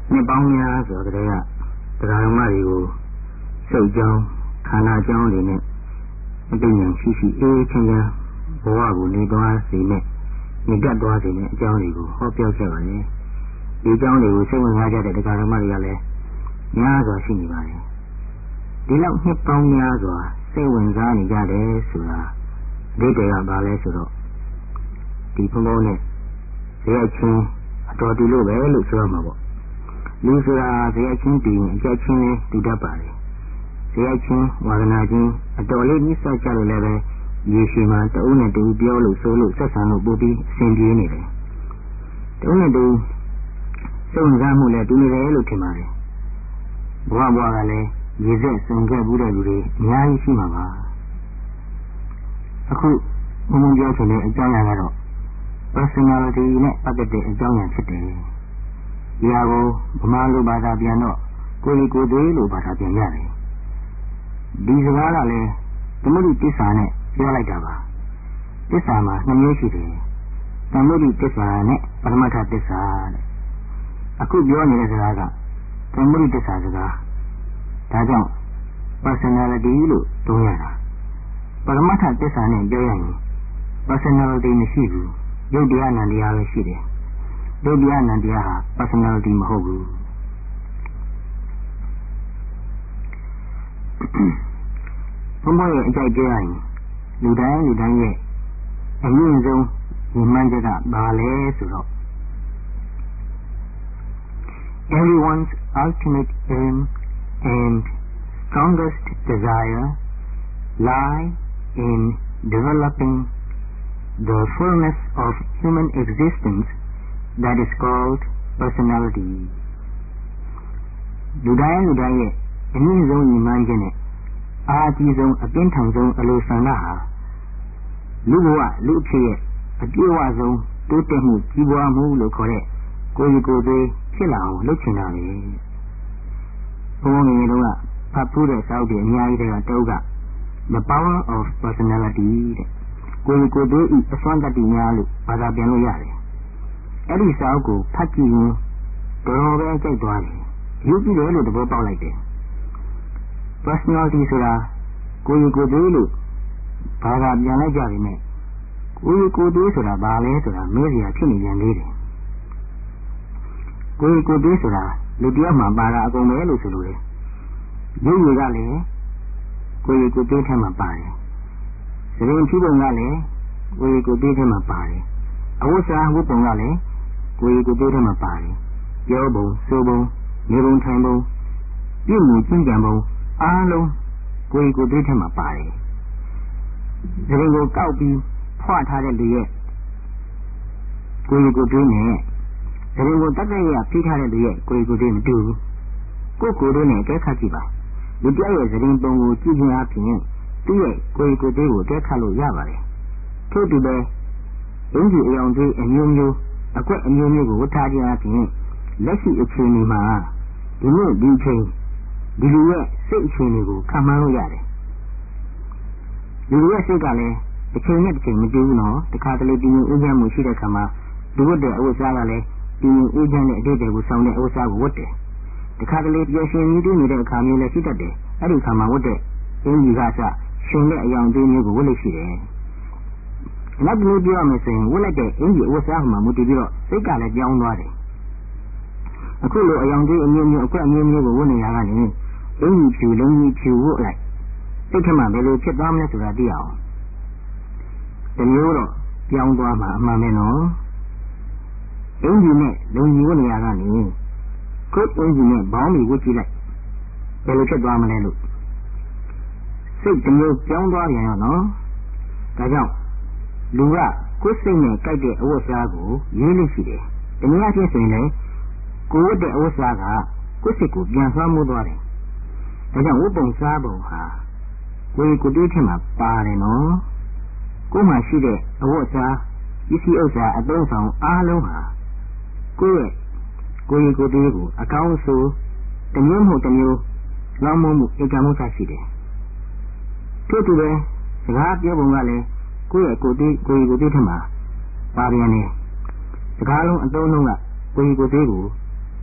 နှစ်ပေါင်းများစွာကတည်းကတရားဓမ္မတွေကိုစိတ်ကြောင်းခန္ဓာကြောင်းတွေနဲ့အသိဉာဏ်ရှိရှိအေးချမ်းချမ်းဘဝကိုနေသွားစေနဲ့နေတတ်သွားစေနဲ့အကြောင်းတွေကိုဟောပြောခဲ့ပါတယ်။ဒီအကြောင်းတွေကိုစိတ်ဝင်စားကြတဲ့တရားဓမ္မတွေကလည်းများစွာရှိနေပါတယ်။ဒီလောက်နှစ်ပေါင်းများစွာစိတ်ဝင်စားနေကြတယ်ဆိုတာအဓိပ္ပာယ်ကဘာလဲဆိုတော့ဒီဘုံဘုံနဲ့ဇေယျချင်းအတော်တူလို့ပဲလို့ဆိုရမှာပေါ့လူဆိုတာဇေယျချင်းတည်ရင်အကြက်ချင်းလည်းတူတတ်ပါလေဇေယျချင်းဝါဒနာချင်းအတော်လေးမြစ်ဆက်ကြလို့လည်းပဲရေရှည်မှာတဦးနဲ့တူပြောလို့ဆိုလို့ဆက်ဆံလို့ပို့ပြီးအဆင်ပြေနေတယ်တဦးနဲ့တူစုံစမ်းမှုလည်းတူနေတယ်လို့ထင်ပါတယ်ဘဝကလည်းရေစက်စုံခဲ့ဘူးတဲ့လူတွေအများကြီးရှိမှာပါအခုဘုံဘုံပြောချင်တဲ့အကြောင်းအရာကတော့ personality နဲ့ပတ်သက်တဲ့အကြောင်းအရာဖြစ်တယ်။ဒီဟာကိုဗမာလိုဘာသာပြန်တော့ကိုယ်ကိုယ်သွေးလိုဘာသာပြန်ရတယ်။ဒီစကားကလည်းသမုဒိတစ္ဆာနဲ့ပြောလိုက်တာပါ။တစ္ဆာမှာနှစ်မျိုးရှိတယ်။သမုဒိတစ္ဆာနဲ့ပရမတ္ထတစ္ဆာတဲ့။အခုပြောနေတဲ့စကားကသမုဒိတစ္ဆာစကား။ဒါကြောင့် personality လို့သုံးရတာ။ပရမတ္ထတစ္ဆာနဲ့ပြောရရင် personality မရှိဘူး။ယုတ်တရားနံတရားပဲရှိတယ်။ယုတ်တရားနံတရားဟာ personality မဟုတ်ဘူး။ဘုံဘရဲ့အကြိုက်ပြောရရင်လူတိုင်းရဲ့အမြင့်ဆုံးဉာဏ်မှန်းချက်ကဘာလဲဆိုတော့ everyone's ultimate aim and strongest desire lie in developing the fullness of human existence that is called personality လူတိုင်းရဲ့အမြင့်ဆုံးဉာဏ်မှန်းချက်နဲ့အားကြီးဆုံးအပြင်းထန်ဆုံးအလိုဆန္ဒဟာလူဘဝလူအဖြစ်ရဲ့အပြည့်အဝဆုံးတိုးတက်မှုကြီးပွားမှုလို့ခေါ်တဲ့ကိုယ်ကိုယ်သွေးဖြစ်လာအောင်လုပ်ချင်တာပဲဘုန်းကြီးတို့ကဖတ်ဖို့တဲ့စာအုပ်တွေအများကြီးတွေကတုံးက the power of personality တဲ့ကိုယ်ကိုယ်သွေးအစွမ်းတတ္တိများလို့ဘာသာပြန်လို့ရတယ်အဲ့ဒီစာအုပ်ကိုဖတ်ကြည့်ရင်တော်ပဲကြိုက်သွားတယ်ရုပ်ကြည့်တယ်လို့သဘောပေါက်လိုက်တယ်personality ဆိုတာကိုယ်ကိုယ်သွေးလို့ဘာသာပြန်လိုက်ကြပြီနဲ့ကိုယ်ကိုယ်သွေးဆိုတာဘာလဲဆိုတာမေးစရာဖြစ်နေပြန်သေးတယ်ကိုယ်ကိုယ်သွေးဆိုတာလူတယောက်မှပါတာအကုန်ပဲလို့ဆိုလို့တယ်ရုပ်ရည်ကလည်းကိုယ်ကိုယ်သွေးထဲမှာပါတယ်သရင်ဖြူပုံကလည်းကိုယ်ကိုယ်သွေးထဲမှာပါတယ်အဝတ်စားဝတ်ပုံကလည်းကိုယ်ကိုယ်သွေးထဲမှာပါတယ်ပြောပုံဆိုပုံနေပုံထိုင်ပုံပြုမှုကျင့်ကြံပုံအားလုံးကိုယ်ကိုယ်သွေးထဲမှာပါတယ်။ဒါကိုကောက်ပြီးဖွာထားတဲ့လူရဲ့ကိုယ်ကိုယ်သွေးနဲ့ဒါကိုတတ်တဲ့ရဖိထားတဲ့လူရဲ့ကိုယ်ကိုယ်သွေးမတူဘူး။ကိုယ်ကိုယ်သွေးနဲ့အကဲခတ်ကြည့်ပါ။လူတယောက်ရဲ့သရင်ပုံကိုကြည့်ခြင်းအပြင်သူ့ရဲ့ကိုယ်ကိုယ်သွေးကိုအကဲခတ်လို့ရပါတယ်။ထို့တူပဲအင်းကြီးအယောင်သွေးအမျိုးမျိုးအကွက်အမျိုးမျိုးကိုဝတ်ထားခြင်းအပြင်လက်ရှိအခြေအနေမှာဒီနေ့ဒီချိန်ဒီလူရဲ့စိတ်အခြေအနေကိုခံမှန်းလို့ရတယ်လူရဲ့စိတ်ကလည်းတစ်ချိန်နဲ့တစ်ချိန်မတူဘူးနော်တခါတလေပြင်းဦးချမ်းမှုရှိတဲ့ခါမှာလူဝတ်တဲ့အဝတ်စားကလည်းပြင်းဦးချမ်းတဲ့အတိတ်တွေကိုဆောင်တဲ့အဝတ်စားကိုဝတ်တယ်တခါတလေပျော်ရွှင်မြူးတူးနေတဲ့အခါမျိုးလည်းရှိတတ်တယ်အဲ့ဒီခါမှာဝတ်တဲ့အင်းကြီးကစရှင်တဲ့အယောင်သွေးမျိုးကိုဝတ်လို့ရှိတယ်နောက်တစ်မျိုးပြောရမယ်ဆိုရင်ဝတ်လိုက်တဲ့အင်းကြီးအဝတ်စားမှာမူတည်ပြီးတော့စိတ်ကလည်းပြောင်းသွားတယ်အခုလိုအယောင်သွေးအမျိုးမျိုးအကွက်အမျိုးမျိုးကိုဝတ်နေရတာလေအင်းကြီးဖြူလုံးကြီးဖြူဝတ်လိုက်စိတ်ထဲမှာဘယ်လိုဖြစ်သွားမလဲဆိုတာသိအောင်တမျိုးတော့ပြောင်းသွားမှာအမှန်ပဲနော်အင်းကြီးနဲ့လုံကြီးဝတ်နေရတာလေကိုယ်အင်းကြီးနဲ့ဘောင်းကြီးဝတ်ကြည့်လိုက်ဘယ်လိုဖြစ်သွားမလဲလို့စိတ်တမျိုးပြောင်းသွားပြန်ရောနော်ဒါကြောင့်လူကကိုယ်စိတ်နဲ့ကြိုက်တဲ့အဝတ်စားကိုရေးလို့ရှိတယ်တနည်းအားဖြင့်ဆိုရင်လည်းကိုယ်ဝတ်တဲ့အဝတ်စားကကိုယ်စိတ်ကိုပြန်ဆွမ်းမိုးသွားတယ်ဒါကြောင့်ဝတ်ပုံစားပုံဟာကိုယ်ကိုယ်တွေ့ထင်မှာပါတယ်နော်ကိုယ်မှာရှိတဲ့အဝတ်အစားပစ္စည်းဥစ္စာအသုံးဆောင်အားလုံးဟာကိုယ့်ရဲ့ကိုယ်ကိုယ်တွေ့ကိုအကောင်းဆုံးတမျိုးမဟုတ်တမျိုးလောင်းမမှုဧကမှုချရှိတယ်ထို့တူပဲစကားပြောပုံကလည်းကိုယ့်ရဲ့ကိုယ်တွေ့ထင်မှာပါပြန်တယ်စကားလုံးအသုံးလုံးကကိုယ်ကိုယ်တွေ့ကို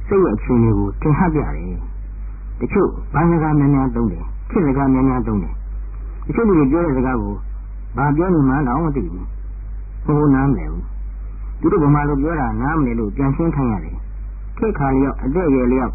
စိတ်ရဲ့အခြေအနေကိုသင်ဟပ်ပြတယ်တချို့ဘာစကားများများသုံးတယ်ခေတ်စကားများများသုံးတယ်တချို့လူတွေပြောတဲ့စကားကိုဘာပြောနေမှတော့မသိဘူးဘိုးနားမလဲဘူးသူတို့ဗမာလိုပြောတာနားမလဲလို့ပြန်ရှင်းခိုင်းရတယ်ခေတ်ခါလျောက်အသက်အရွယ်လျောက်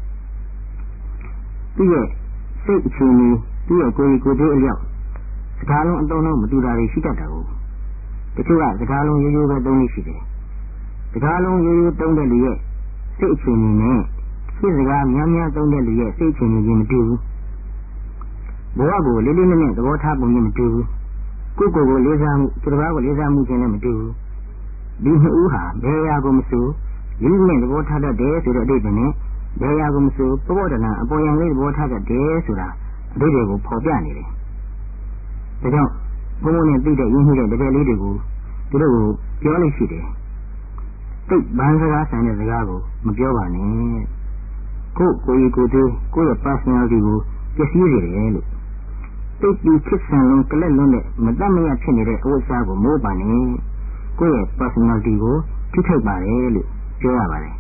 သူ့ရဲ့စိတ်အခြေအနေသူ့ရဲ့ကိုယ်ကိုယ်သေးအလျောက်စကားလုံးအတုံးလုံးမတူတာတွေရှိတတ်တာကိုတချို့ကစကားလုံးရိုးရိုးပဲသုံးလို့ရှိတယ်စကားလုံးရိုးရိုးသုံးတဲ့လူရဲ့စိတ်အခြေအနေနဲ့စိတ်စကားများများသုံးတဲ့လူရဲ့စိတ်အခြေအနေချင်းမတူဘူးဘဝကိုလေးလေးနက်နက်သဘောထားပုံချင်းမတူဘူးကိုယ်ကိုယ်လေးစားမှုသူတစ်ပါးကိုလေးစားမှုချင်းလည်းမတူဘူးဒီနှစ်ဦးဟာဘယ်ရာကိုမဆိုလေးလေးသဘောထားတတ်တယ်ဆိုတဲ့အဓိပ္ပာယ်နဲ့ဘယ်ရာကိုမဆိုပေါ်တနာအပေါ်ယံလေးသဘောထားတတ်တယ်ဆိုတာအဓိပ္ပာယ်ကိုဖော်ပြနေတယ်ဒါကြောင့်ဘုံဘုံနဲ့သိတဲ့ရင်းနှီးတဲ့တပည့်လေးတွေကိုသူတို့ကိုပြောလို့ရှိတယ်သိဘန်းစကားဆိုင်တဲ့စကားကိုမပြောပါနဲ့ကိုယ်ကိုယ်ရဲ့ personality ကိုပျက်စီးစေတယ်လို့သိပြီးချစ်ဆန်လုံးကလက်လုံးနဲ့မတတ်မရဖြစ်နေတဲ့အဝတ်အစားကိုမိုးပါနဲ့ကိုယ့်ရဲ့ personality ကိုထိခိုက်ပါတယ်လို့ပြောရပါတယ်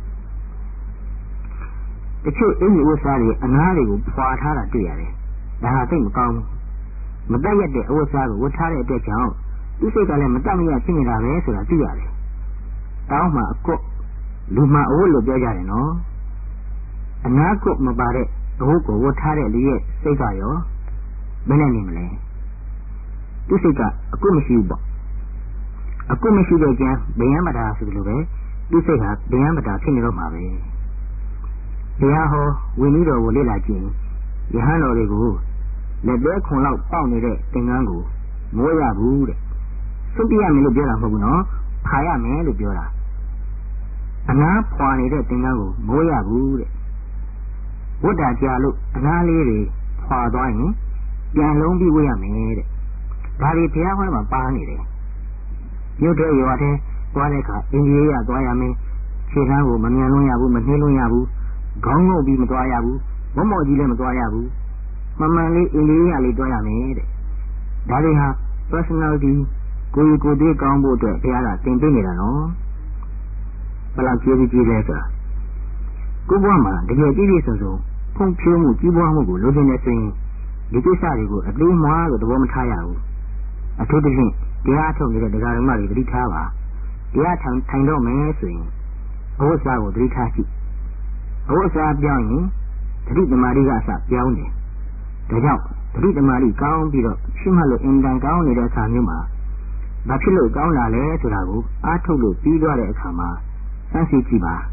တချို့အင်္ဂလိပ်ဝတ်စားတွေအနားတွေကိုဖွာထားတာတွေ့ရတယ်ဒါဟာသိမကောင်းဘူးမတတ်ရတဲ့အဝတ်အစားကိုဝတ်ထားတဲ့အတွက်ကြောင့်သူစိတ်ကလည်းမတတ်မရဖြစ်နေတာပဲဆိုတာသိရတယ်တောင်းမှအကွတ်လူမှအဝတ်လို့ပြောကြတယ်နော်အနားကွတ်မပါတဲ့အဝတ်ကိုဝတ်ထားတဲ့လူရဲ့စိတ်ကရောဘယ်နဲ့နေမလဲသူစိတ်ကအကွတ်မရှိဘူးပေါ့အကွတ်မရှိတဲ့ကျမ်းဗယံမတာဆိုလိုပဲသူစိတ်ဟာဗယံမတာဖြစ်နေတော့မှာပဲတရားဟောဝိနည်းတော်ကိုလေ့လာကြည့်ယဟန်တော်တွေကိုလက်သေးခွန်လောက်ပေါက်နေတဲ့သင်္ကန်းကိုမိုးရဘူးတဲ့သုတ်ပြရမယ်လို့ပြောတာမဟုတ်ဘူးနော်ဖာရမယ်လို့ပြောတာအနားဖွာနေတဲ့သင်္ကန်းကိုမိုးရဘူးတဲ့ဝတ်တာကြာလို့အနားလေးတွေဖွာသွားရင်ပြန်လုံးပြီးဝတ်ရမယ်တဲ့ဒါတွေဘုရားဟောမှာပါနေတယ်မြို့တဲ့ရွာတဲ့သွားတဲ့အခါအင်ကြီးရသွားရမယ်ခြေထမ်းကိုမမြန်လွန်းရဘူးမနှင်းလွန်းရဘူးခေါင်းငုတ်ပြီးမသွားရဘူးမမော့ကြီးလည်းမသွားရဘူးမှန်မှန်လေးအင်ကြီးရလေးသွားရမယ်တဲ့ဒါတွေဟာ personality ကိုယ်ကိုယ်သေးကောင်းဖို့အတွက်ဘုရားကသင်ပေးနေတာနော်ဘယ်လောက်ကြည့်ကြည့်လဲဆိုတာကိုယ်ဘဝမှာတကယ်ကြည့်ကြည့်စုံစုံဖုံဖြိုးမှုကြီးပွားမှုကိုလိုချင်နေဆိုရင်ဒီကိစ္စတွေကိုအသေးမွားလို့သဘောမထားရဘူးအထူးသဖြင့်တရားထုတ်နေတဲ့ဒကာဓမ္မတွေသတိထားပါတရားထိုင်တော့မယ်ဆိုရင်အဝတ်စားကိုသတိထားကြည့်အဝတ်စားပြောင်းရင်သတိသမารိကအစပြောင်းတယ်ဒါကြောင့်သတိသမารိကောင်းပြီးတော့ရှိမှလို့အင်တန်ကောင်းနေတဲ့အခါမျိုးမှာဘာဖြစ်လို့ကောင်းလာလဲဆိုတာကိုအားထုတ်လို့ပြီးသွားတဲ့အခါမှာစမ်းစစ်ကြည့်ပါ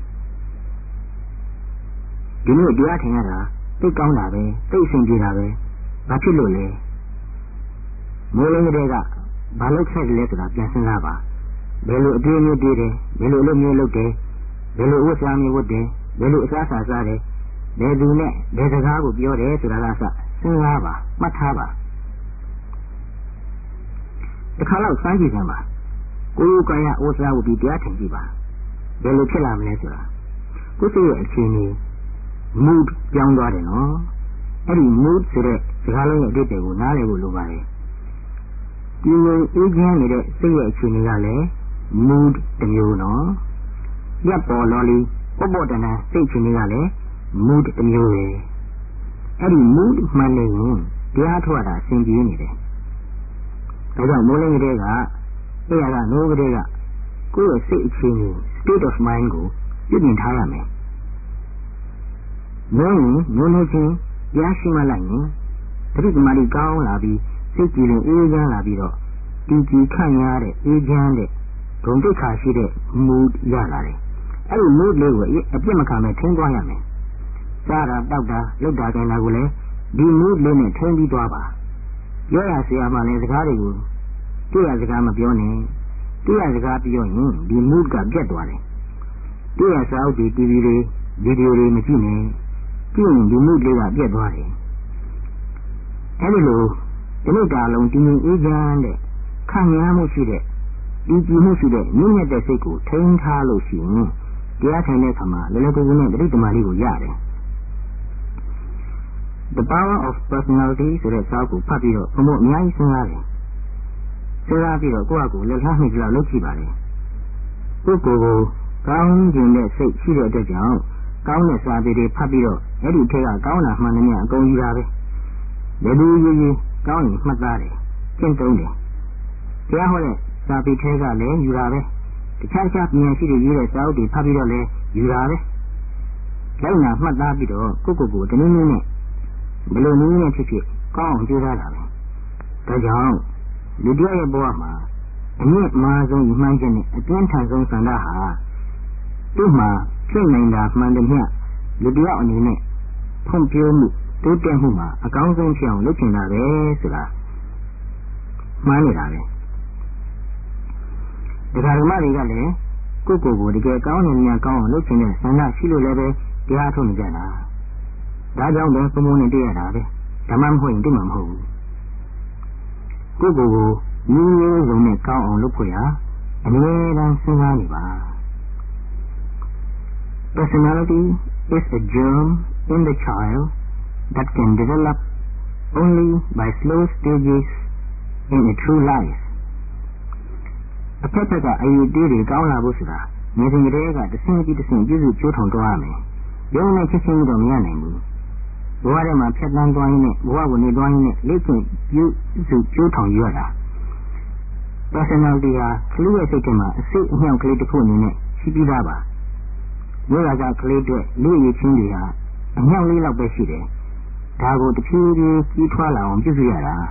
ဒီနေ့တရားထင်ရတာသိကောင်းတာပဲသိအဆင်ပြေတာပဲဘာဖြစ်လို့လဲမိုးလင်းတဲ့ကဘာလို့ဆက်တယ်လဲဆိုတာပြန်စဉ်းစားပါဘယ်လိုအတွေ့အမျိုးတွေ့တယ်ဘယ်လိုအလုပ်မျိုးလုပ်တယ်ဘယ်လိုဝတ်စားမျိုးဝတ်တယ်ဘယ်လိုအစားစားစားတယ်ဘယ်သူနဲ့ဘယ်စကားကိုပြောတယ်ဆိုတာကစစဉ်းစားပါမှတ်ထားပါတစ်ခါတော့စမ်းကြည့်စမ်းပါကိုယ်ကိုယ်ကဝတ်စားဝတ်ပြီးတရားထင်ကြည့်ပါဘယ်လိုဖြစ်လာမလဲဆိုတာကိုယ်စိတ်ရဲ့အခြေအနေ mood ပြောင်းသွားတယ်နော်အဲ့ဒီ mood ဆိုတဲ့စကားလုံးရဲ့အဓိပ္ပာယ်ကိုနားလည်ဖို့လိုပါတယ်ဒီလိုအေးချမ်းနေတဲ့စိတ်ရဲ့အခြေအနေကလည်း mood တစ်မျိုးနော်ရပ်ပေါ်လော်လီပေါ်တနာစိတ်အခြေအနေကလည်း mood တစ်မျိုးပဲအဲ့ဒီ mood မှန်နေရင်တရားထုတ်ရတာအဆင်ပြေနေတယ်ဒါကြောင့်မိုးလင်းကလေးကအဲ့ရကနိုးကလေးကကိုယ့်ရဲ့စိတ်အခြေအနေ state of mind ကိုပြည့်ပြင်ထားရမယ်။နိုးနေချင်းတရားရှိမှလိုက်ရင်တတိကမာရီကောင်းလာပြီးစိတ်ကြည်လင်အေးချမ်းလာပြီးတော့တည်ကြည်ခန့်ရတဲ့အေးချမ်းတဲ့ဂုဏ်သိက္ခာရှိတဲ့ mood ရလာတယ်။အဲ့ဒီ mood လေးကိုအပြစ်မခံမဲ့ထိန်းသွားရမယ်။စားတာတောက်တာလုပ်တာကြင်တာကိုလည်းဒီ mood လေးနဲ့ထိန်းပြီးသွားပါ။ပြောရဆရာမှလည်းစကားတွေကိုတွေ့ရစကားမပြောနဲ့တွေ့ရစကားပြောရင်ဒီ mood ကပြတ်သွားတယ်တွေ့ရစာအုပ်တွေ TV တွေဗီဒီယိုတွေမကြည့်နဲ့ပြီးရင်ဒီ mood လေးကပြတ်သွားတယ်အဲဒီလိုဒီနေ့တာလုံးတည်ငြိမ်အေးချမ်းတဲ့ခံရမှုရှိတဲ့ဒီကြည်မှုရှိတဲ့မြင့်မြတ်တဲ့စိတ်ကိုထိန်းထားလို့ရှိရင်တရားထိုင်တဲ့အခါမှာလည်းလည်းကိုယ်ကိုယ်နဲ့တတိတမာလေးကိုရတယ် The power of personality ဆိုတဲ့စာအုပ်ကိုဖတ်ပြီးတော့ဘုံဘုံအများကြီးစဉ်းစားတယ်စဉ်းစားပြီးတော့ကိုယ့်အကူလက်ထားမိကြလောက်လုပ်ကြည့်ပါလေကိုယ့်ကိုယ်ကိုကောင်းကျင်တဲ့စိတ်ရှိတဲ့အတွက်ကြောင့်ကောင်းတဲ့စာပေတွေဖတ်ပြီးတော့အဲ့ဒီထက်ကကောင်းတာမှန်တယ်များအကုန်ယူတာပဲဘယ်လိုရေးကောင်းရင်မှတ်သားတယ်ကျင့်သုံးတယ်တရားဟောတဲ့စာပေထဲကလည်းယူတာပဲတခြားပညာရှိတွေရေးတဲ့စာအုပ်တွေဖတ်ပြီးတော့လည်းယူတာပဲလိုက်နာမှတ်သားပြီးတော့ကိုတနည်းနည်းနဲ့ဘယ်လိုနည်းနဲ့ဖြစ်ဖြစ်ကောင်းအောင်ကြိုးစားတာပဲဒါကြောင့်လူတယောက်ရဲ့ဘဝမှာအမြင့်မားဆုံးမှန်ခြင်းနဲ့အပြင်းထန်ဆုံးဆန္ဒဟာသူ့မှာဖြစ်နိုင်တာမှန်တယ်မြတ်လူတယောက်အနေနဲ့ဖွံ့ဖြိုးမှုတိုးတက်မှုမှာအကောင်းဆုံးဖြစ်အောင်လုပ်ချင်တာပဲဆိုတာမှန်းနေတာပဲဒကာဓမ္မတွေကလည်းကိုတကယ်ကောင်းနေမြတ်ကောင်းအောင်လုပ်ချင်တဲ့ဆန္ဒရှိလို့လည်းပဲတရားထုတ်နေကြတာဒါကြောင့်ပဲဘုံဘုံနဲ့တွေ့ရတာပဲဓမ္မမဟုတ်ရင်တွေ့မှာမဟုတ်ဘူးကိုမျိုးစုံနဲ့ကောင်းအောင်လုပ်ဖို့ရအမြဲတမ်းစဉ်းစားနေပါ Personality is a germ in the child that can develop only by slow stages in a true life. အဖက်ဖက်ကအယူသေးတွေကောင်းလာဖို့ဆိုတာငယ်စဉ်ကတည်းကတဆင့်ပြီးတဆင့်ပြည့်စုံကျိုးထောင်သွားရမယ်။ရုံနဲ့ချက်ချင်းတော့မရနိုင်ဘူး။ဘဝထဲမှာဖြတ်တန်းသွားရင်းနဲ့ဘဝကိုနေသွားရင်းနဲ့လက်ကျင့်ပြည့်စုံကျိုးထောင်ရတာ။ Personality ဟာကလေးရဲ့စိတ်ထဲမှာအစိတ်အမြှောက်ကလေးတစ်ခုအနေနဲ့ရှိပြီးသားပါ။မျိုးလာကကလေးတွေလူရည်ချင်းတွေဟာအမြှောက်လေးလောက်ပဲရှိတယ်။ဒါကိုတဖြည်းဖြည်းကြီးထွားလာအောင်ပြုစုရတာ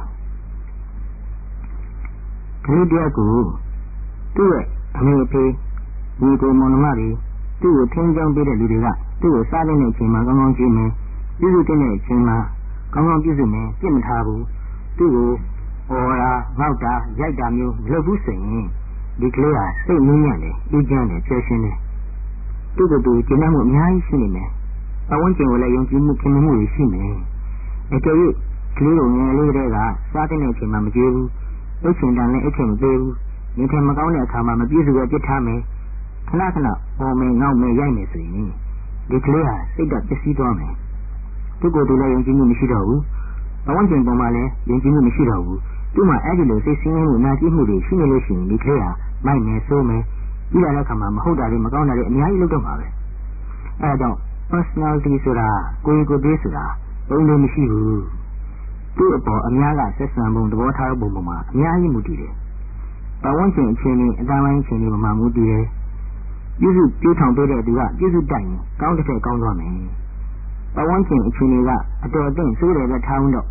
။ကလေးတယောက်ကိုသူ့ရဲ့အမေအဖေညီကိုမောင်နှမတွေသူ့ကိုထင်းကြောင်းပေးတဲ့လူတွေကသူ့ကိုစားတဲ့အချိန်မှာကောင်းကောင်းကြည့်မယ်ပြုစုတဲ့အချိန်မှာကောင်းကောင်းပြုစုမယ်ပြစ်မထားဘူးသူ့ကိုအော်တာငေါက်တာရိုက်တာမျိုးမလုပ်ဘူးဆိုရင်ဒီကလေးဟာစိတ်နည်းညံ့တယ်အေးချမ်းတယ်ပျော်ရွှင်တယ်သူ့ကိုယ်သူကျင့်မှုအများကြီးရှိနေမယ်ပဝန်းကျင်ကိုလည်းယုံကြည်မှုခင်မမှုတွေရှိမယ်အကယ်၍ကလေးကိုငယ်လေးတွေကစားတဲ့အချိန်မှာမကြွေးဘူးအိတ်ချင်တန်လည်းအိတ်ချင်မသေးဘူးနေထိုင်မကောင်းတဲ့အခါမှာမပြည့်စုံပဲပြစ်ထားမယ်ခဏပေါ်မယ်ငေါက်မယ်ရိုက်မယ်ဆိုရင်ဒီကလေးဟာစိတ်ဓာတ်ပျက်စီးသွားမယ်သူ့ကိုယ်သူလည်းယုံကြည်မှုမရှိတော့ဘူးဘဝကျင်ပေါ်မှာလည်းယုံကြည်မှုမရှိတော့ဘူးသူ့မှာအဲ့ဒီလိုစိတ်ဆင်းရဲမှုနာကျင်မှုတွေရှိနေလို့ရှိရင်ဒီကလေးဟာမိုက်မယ်ဆိုးမယ်ပြီးလာတဲ့အခါမှာမဟုတ်တာတွေမကောင်းတာတွေအများကြီးလုပ်တော့မှာပဲအဲ့ဒါကြောင့် personality ဆိုတာကိုယ်သေးဆိုတာဘုံလို့မရှိဘူးသူ့အပေါ်အများကဆက်ဆံပုံသဘောထားပုံပေါ်မှာအများကြီးမူတည်တယ်ပဝန်းကျင်အခြေအနေအတိုင်းပိုင်းအခြေအနေပေါ်မှာမူတည်တယ်ပြုစုပြထောင်ပေးတဲ့သူကပြုစုတတ်ရင်ကောင်းတစ်ဖက်ကောင်းသွားမယ်ပဝန်းကျင်အခြေအနေကအတော်အသင့်ဆိုးတယ်ပဲထားအောင်တော့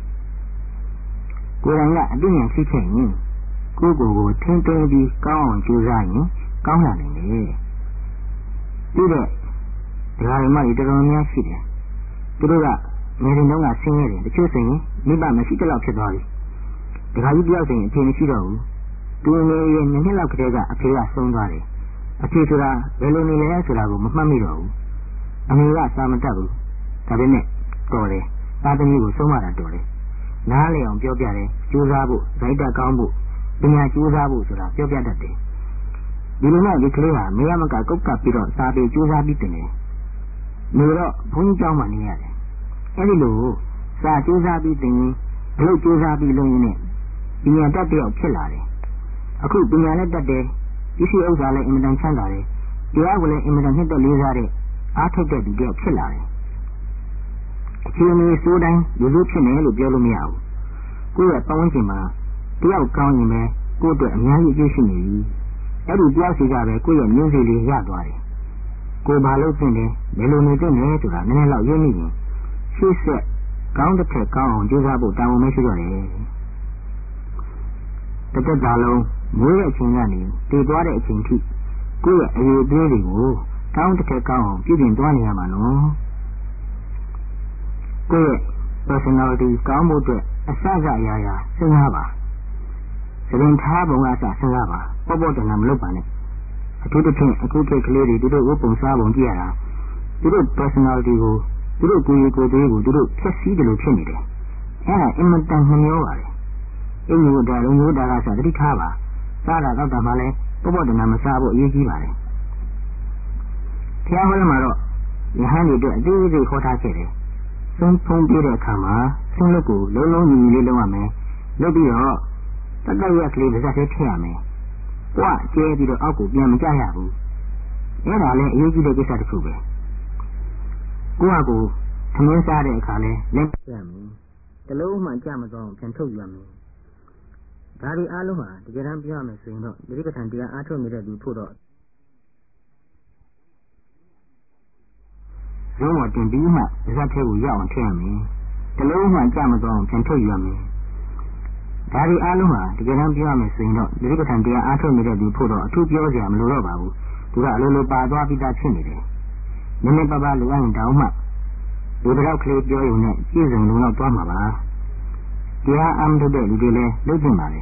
ကိုယ်တိုင်ကအသိဉာဏ်ရှိခဲ့ရင်ကိုယ်ကိုထင်းသိမ်းပြီးကောင်းအောင်ကြိုးစားရင်ကောင်းလာနိုင်တယ်ပြီးတော့ဒီဟာမှတော်တော်များရှိတယ်သူတို့ကငယ်စဉ်တုန်းကဆင်းရဲတယ်တချို့ဆိုရင်မိဘမရှိတဲ့လောက်ဖြစ်သွားပြီဒီဟာကြီးတယောက်ဆိုရင်အဖေမရှိတော့ဘူးသူငယ်ရဲ့နှစ်လောက်ကတည်းကအဖေကဆုံးသွားတယ်အဖေဆိုတာဘယ်လိုနေလဲဆိုတာကိုမမှတ်မိတော့ဘူးအမေကစာမတတ်ဘူးဒါပေမဲ့တော်တယ်သားသမီးကိုဆုံးမတာတော်တယ်နားလေအောင်ပြောပြတယ်ကြိုးစားဖို့ဇိုက်တက်ကောင်းဖို့ပညာကြိုးစားဖို့ဆိုတာပြောပြတတ်တယ်ဒီလိုနဲ့ဒီကလေးဟာမရမကကုတ်ကပ်ပြီးတော့စာပေကြိုးစားပြီးတင်တယ်နေတော့ဘုန်းကြီးကျောင်းမှာနေရတယ်အဲဒီလိုစာကြိုးစားပြီးတင်အလုပ်ကြိုးစားပြီးလုပ်ရင်းနဲ့ပညာတတ်တဲ့အောင်ဖြစ်လာတယ်အခုပညာနဲ့တတ်တယ်ပစ္စည်းဥစ္စာလည်းအင်မတန်ချမ်းသာတယ်တရားကိုလည်းအင်မတန်နှစ်သက်လေးစားတဲ့အားထုတ်တဲ့သူတယောက်ဖြစ်လာတယ်အခြေအနေစိုးတိုင်းရိုးရိုးဖြစ်နေလို့ပြောလို့မရဘူးကိုယ့်ရဲ့ပတ်ဝန်းကျင်မှာတယောက်ကောင်းရင်ပဲကိုယ့်အတွက်အများကြီးအကျိုးရှိနေပြီအဲ့ဒီတယောက်စီကပဲကိုယ့်ရဲ့မျိုးစေ့လေးရသွားတယ်ကိုယ်ဘာလို့ဖြစ်နေဘယ်လိုနေသိနေဆိုတာနည်းနည်းလောက်ရင်းမိရင်ရှေ့ဆက်ကောင်းတစ်ထက်ကောင်းအောင်ကြိုးစားဖို့တာဝန်မရှိတော့တယ်တစ်သက်တာလုံးမွေးတဲ့အချိန်ကနေတည်သွားတဲ့အချိန်ထိကိုယ့်ရဲ့အရေးအသေးတွေကိုကောင်းတစ်ထက်ကောင်းအောင်ပြုပြင်သွားနေရမှာနော်ကိုယ့်ရဲ့ personality ကောင်းဖို့အတွက်အစစအရာရာစဉ်းစားပါစရင်ထားပုံကစစဉ်းစားပါပေါ့တန်တာမလုပ်ပါနဲ့အထူးသဖြင့်အခုခေတ်ကလေးတွေသူတို့ဝတ်ပုံစားပုံကြည့်ရတာသူတို့ personality ကိုသူတို့ကိုယ်ကိုယ်သေးကိုသူတို့ဖြည့်ဆည်းတယ်လို့ဖြစ်နေတယ်အဲ့ဒါအင်မတန်နှမျောပါတယ်အင်းမျိုးဒါလုံးမျိုးဒါကစားတတိထားပါစားတာတော့တာမှလည်းပေါ့တန်တာမစားဖို့အရေးကြီးပါတယ်ဘုရားဟောမှာတော့ယဟန်တွေအတွက်အသေးသေးခေါ်ထားခဲ့တယ်ဆုံးဖုံးပြတဲ့အခါမှာဆုံးလက်ကိုလုံးလုံးညီညီလေးလုံးရမယ်လုပ်ပြီးတော့တတ်တရက်ကလေးပါးစပ်ထဲထည့်ရမယ်ပွားကျဲပြီးတော့အောက်ကိုပြန်မကျရဘူးအဲ့ဒါလည်းအရေးကြီးတဲ့ကိစ္စတစ်ခုပဲကိုယ့်ဟာကိုယ်သမင်းစားတဲ့အခါလဲလက်ရမယ်တလုံးမှကြမသွားအောင်ပြန်ထုတ်ရမယ်ဒါဒီအားလုံးဟာတကယ်တမ်းပြောရမယ်ဆိုရင်တော့ဒီပဋ္ဌာန်တရားအားထုတ်နေတဲ့သူဖို့တော့ရုံးတော်တင်ပြီးမှဇတ်ထဲကိုရောက်အောင်ထည့်ရမယ်တလုံးမှကြမသွားအောင်ပြန်ထုတ်ရမယ်ဒါဒီအားလုံးဟာတကယ်တမ်းပြောရမယ်ဆိုရင်တော့ဒီပဋ္ဌာန်တရားအားထုတ်နေတဲ့သူဖို့တော့အထူးပြောစရာမလိုတော့ပါဘူးသူကအလိုလိုပါသွားပြီးသားဖြစ်နေတယ်နည်းနည်းပါးပါးလိုအပ်ရင်တောင်းမှဒီတော့ကလေးပြောရုံနဲ့ပြည့်စုံလုံးတော့သွားမှာပါတရားအမှန်တဲ့လူတွေလည်းလုပ်တင်ပါလေ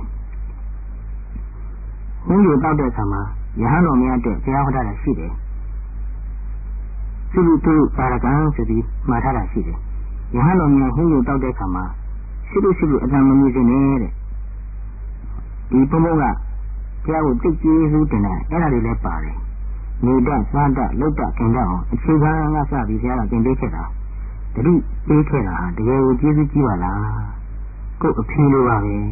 ဘုန်းကြီးတောက်တဲ့အခါမှာယဟန်တော်များအတွက်ဘုရားဟောတာရှိတယ်သုဘုတုပါရကံဆိုပြီးမှာထားတာရှိတယ်ယဟန်တော်များဘုန်းကြီးတောက်တဲ့အခါမှာရှိလို့အတန်မမြင်စင်းနေတဲ့ဒီဘုံဘုံကဘုရားကိုတိတ်ကျေးဇူးတင်တယ်အဲ့ဒါတွေလည်းပါတယ်နေတတ်စားတတ်လုပ်တတ်ခင်တတ်အောင်အခြေခံကစပြီးဘုရားကသင်ပေးခဲ့တာတတိပေးခဲ့တာတကယ်ကိုကျေးဇူးကြီးပါလားကိုယ်အဖေလိုပါပဲ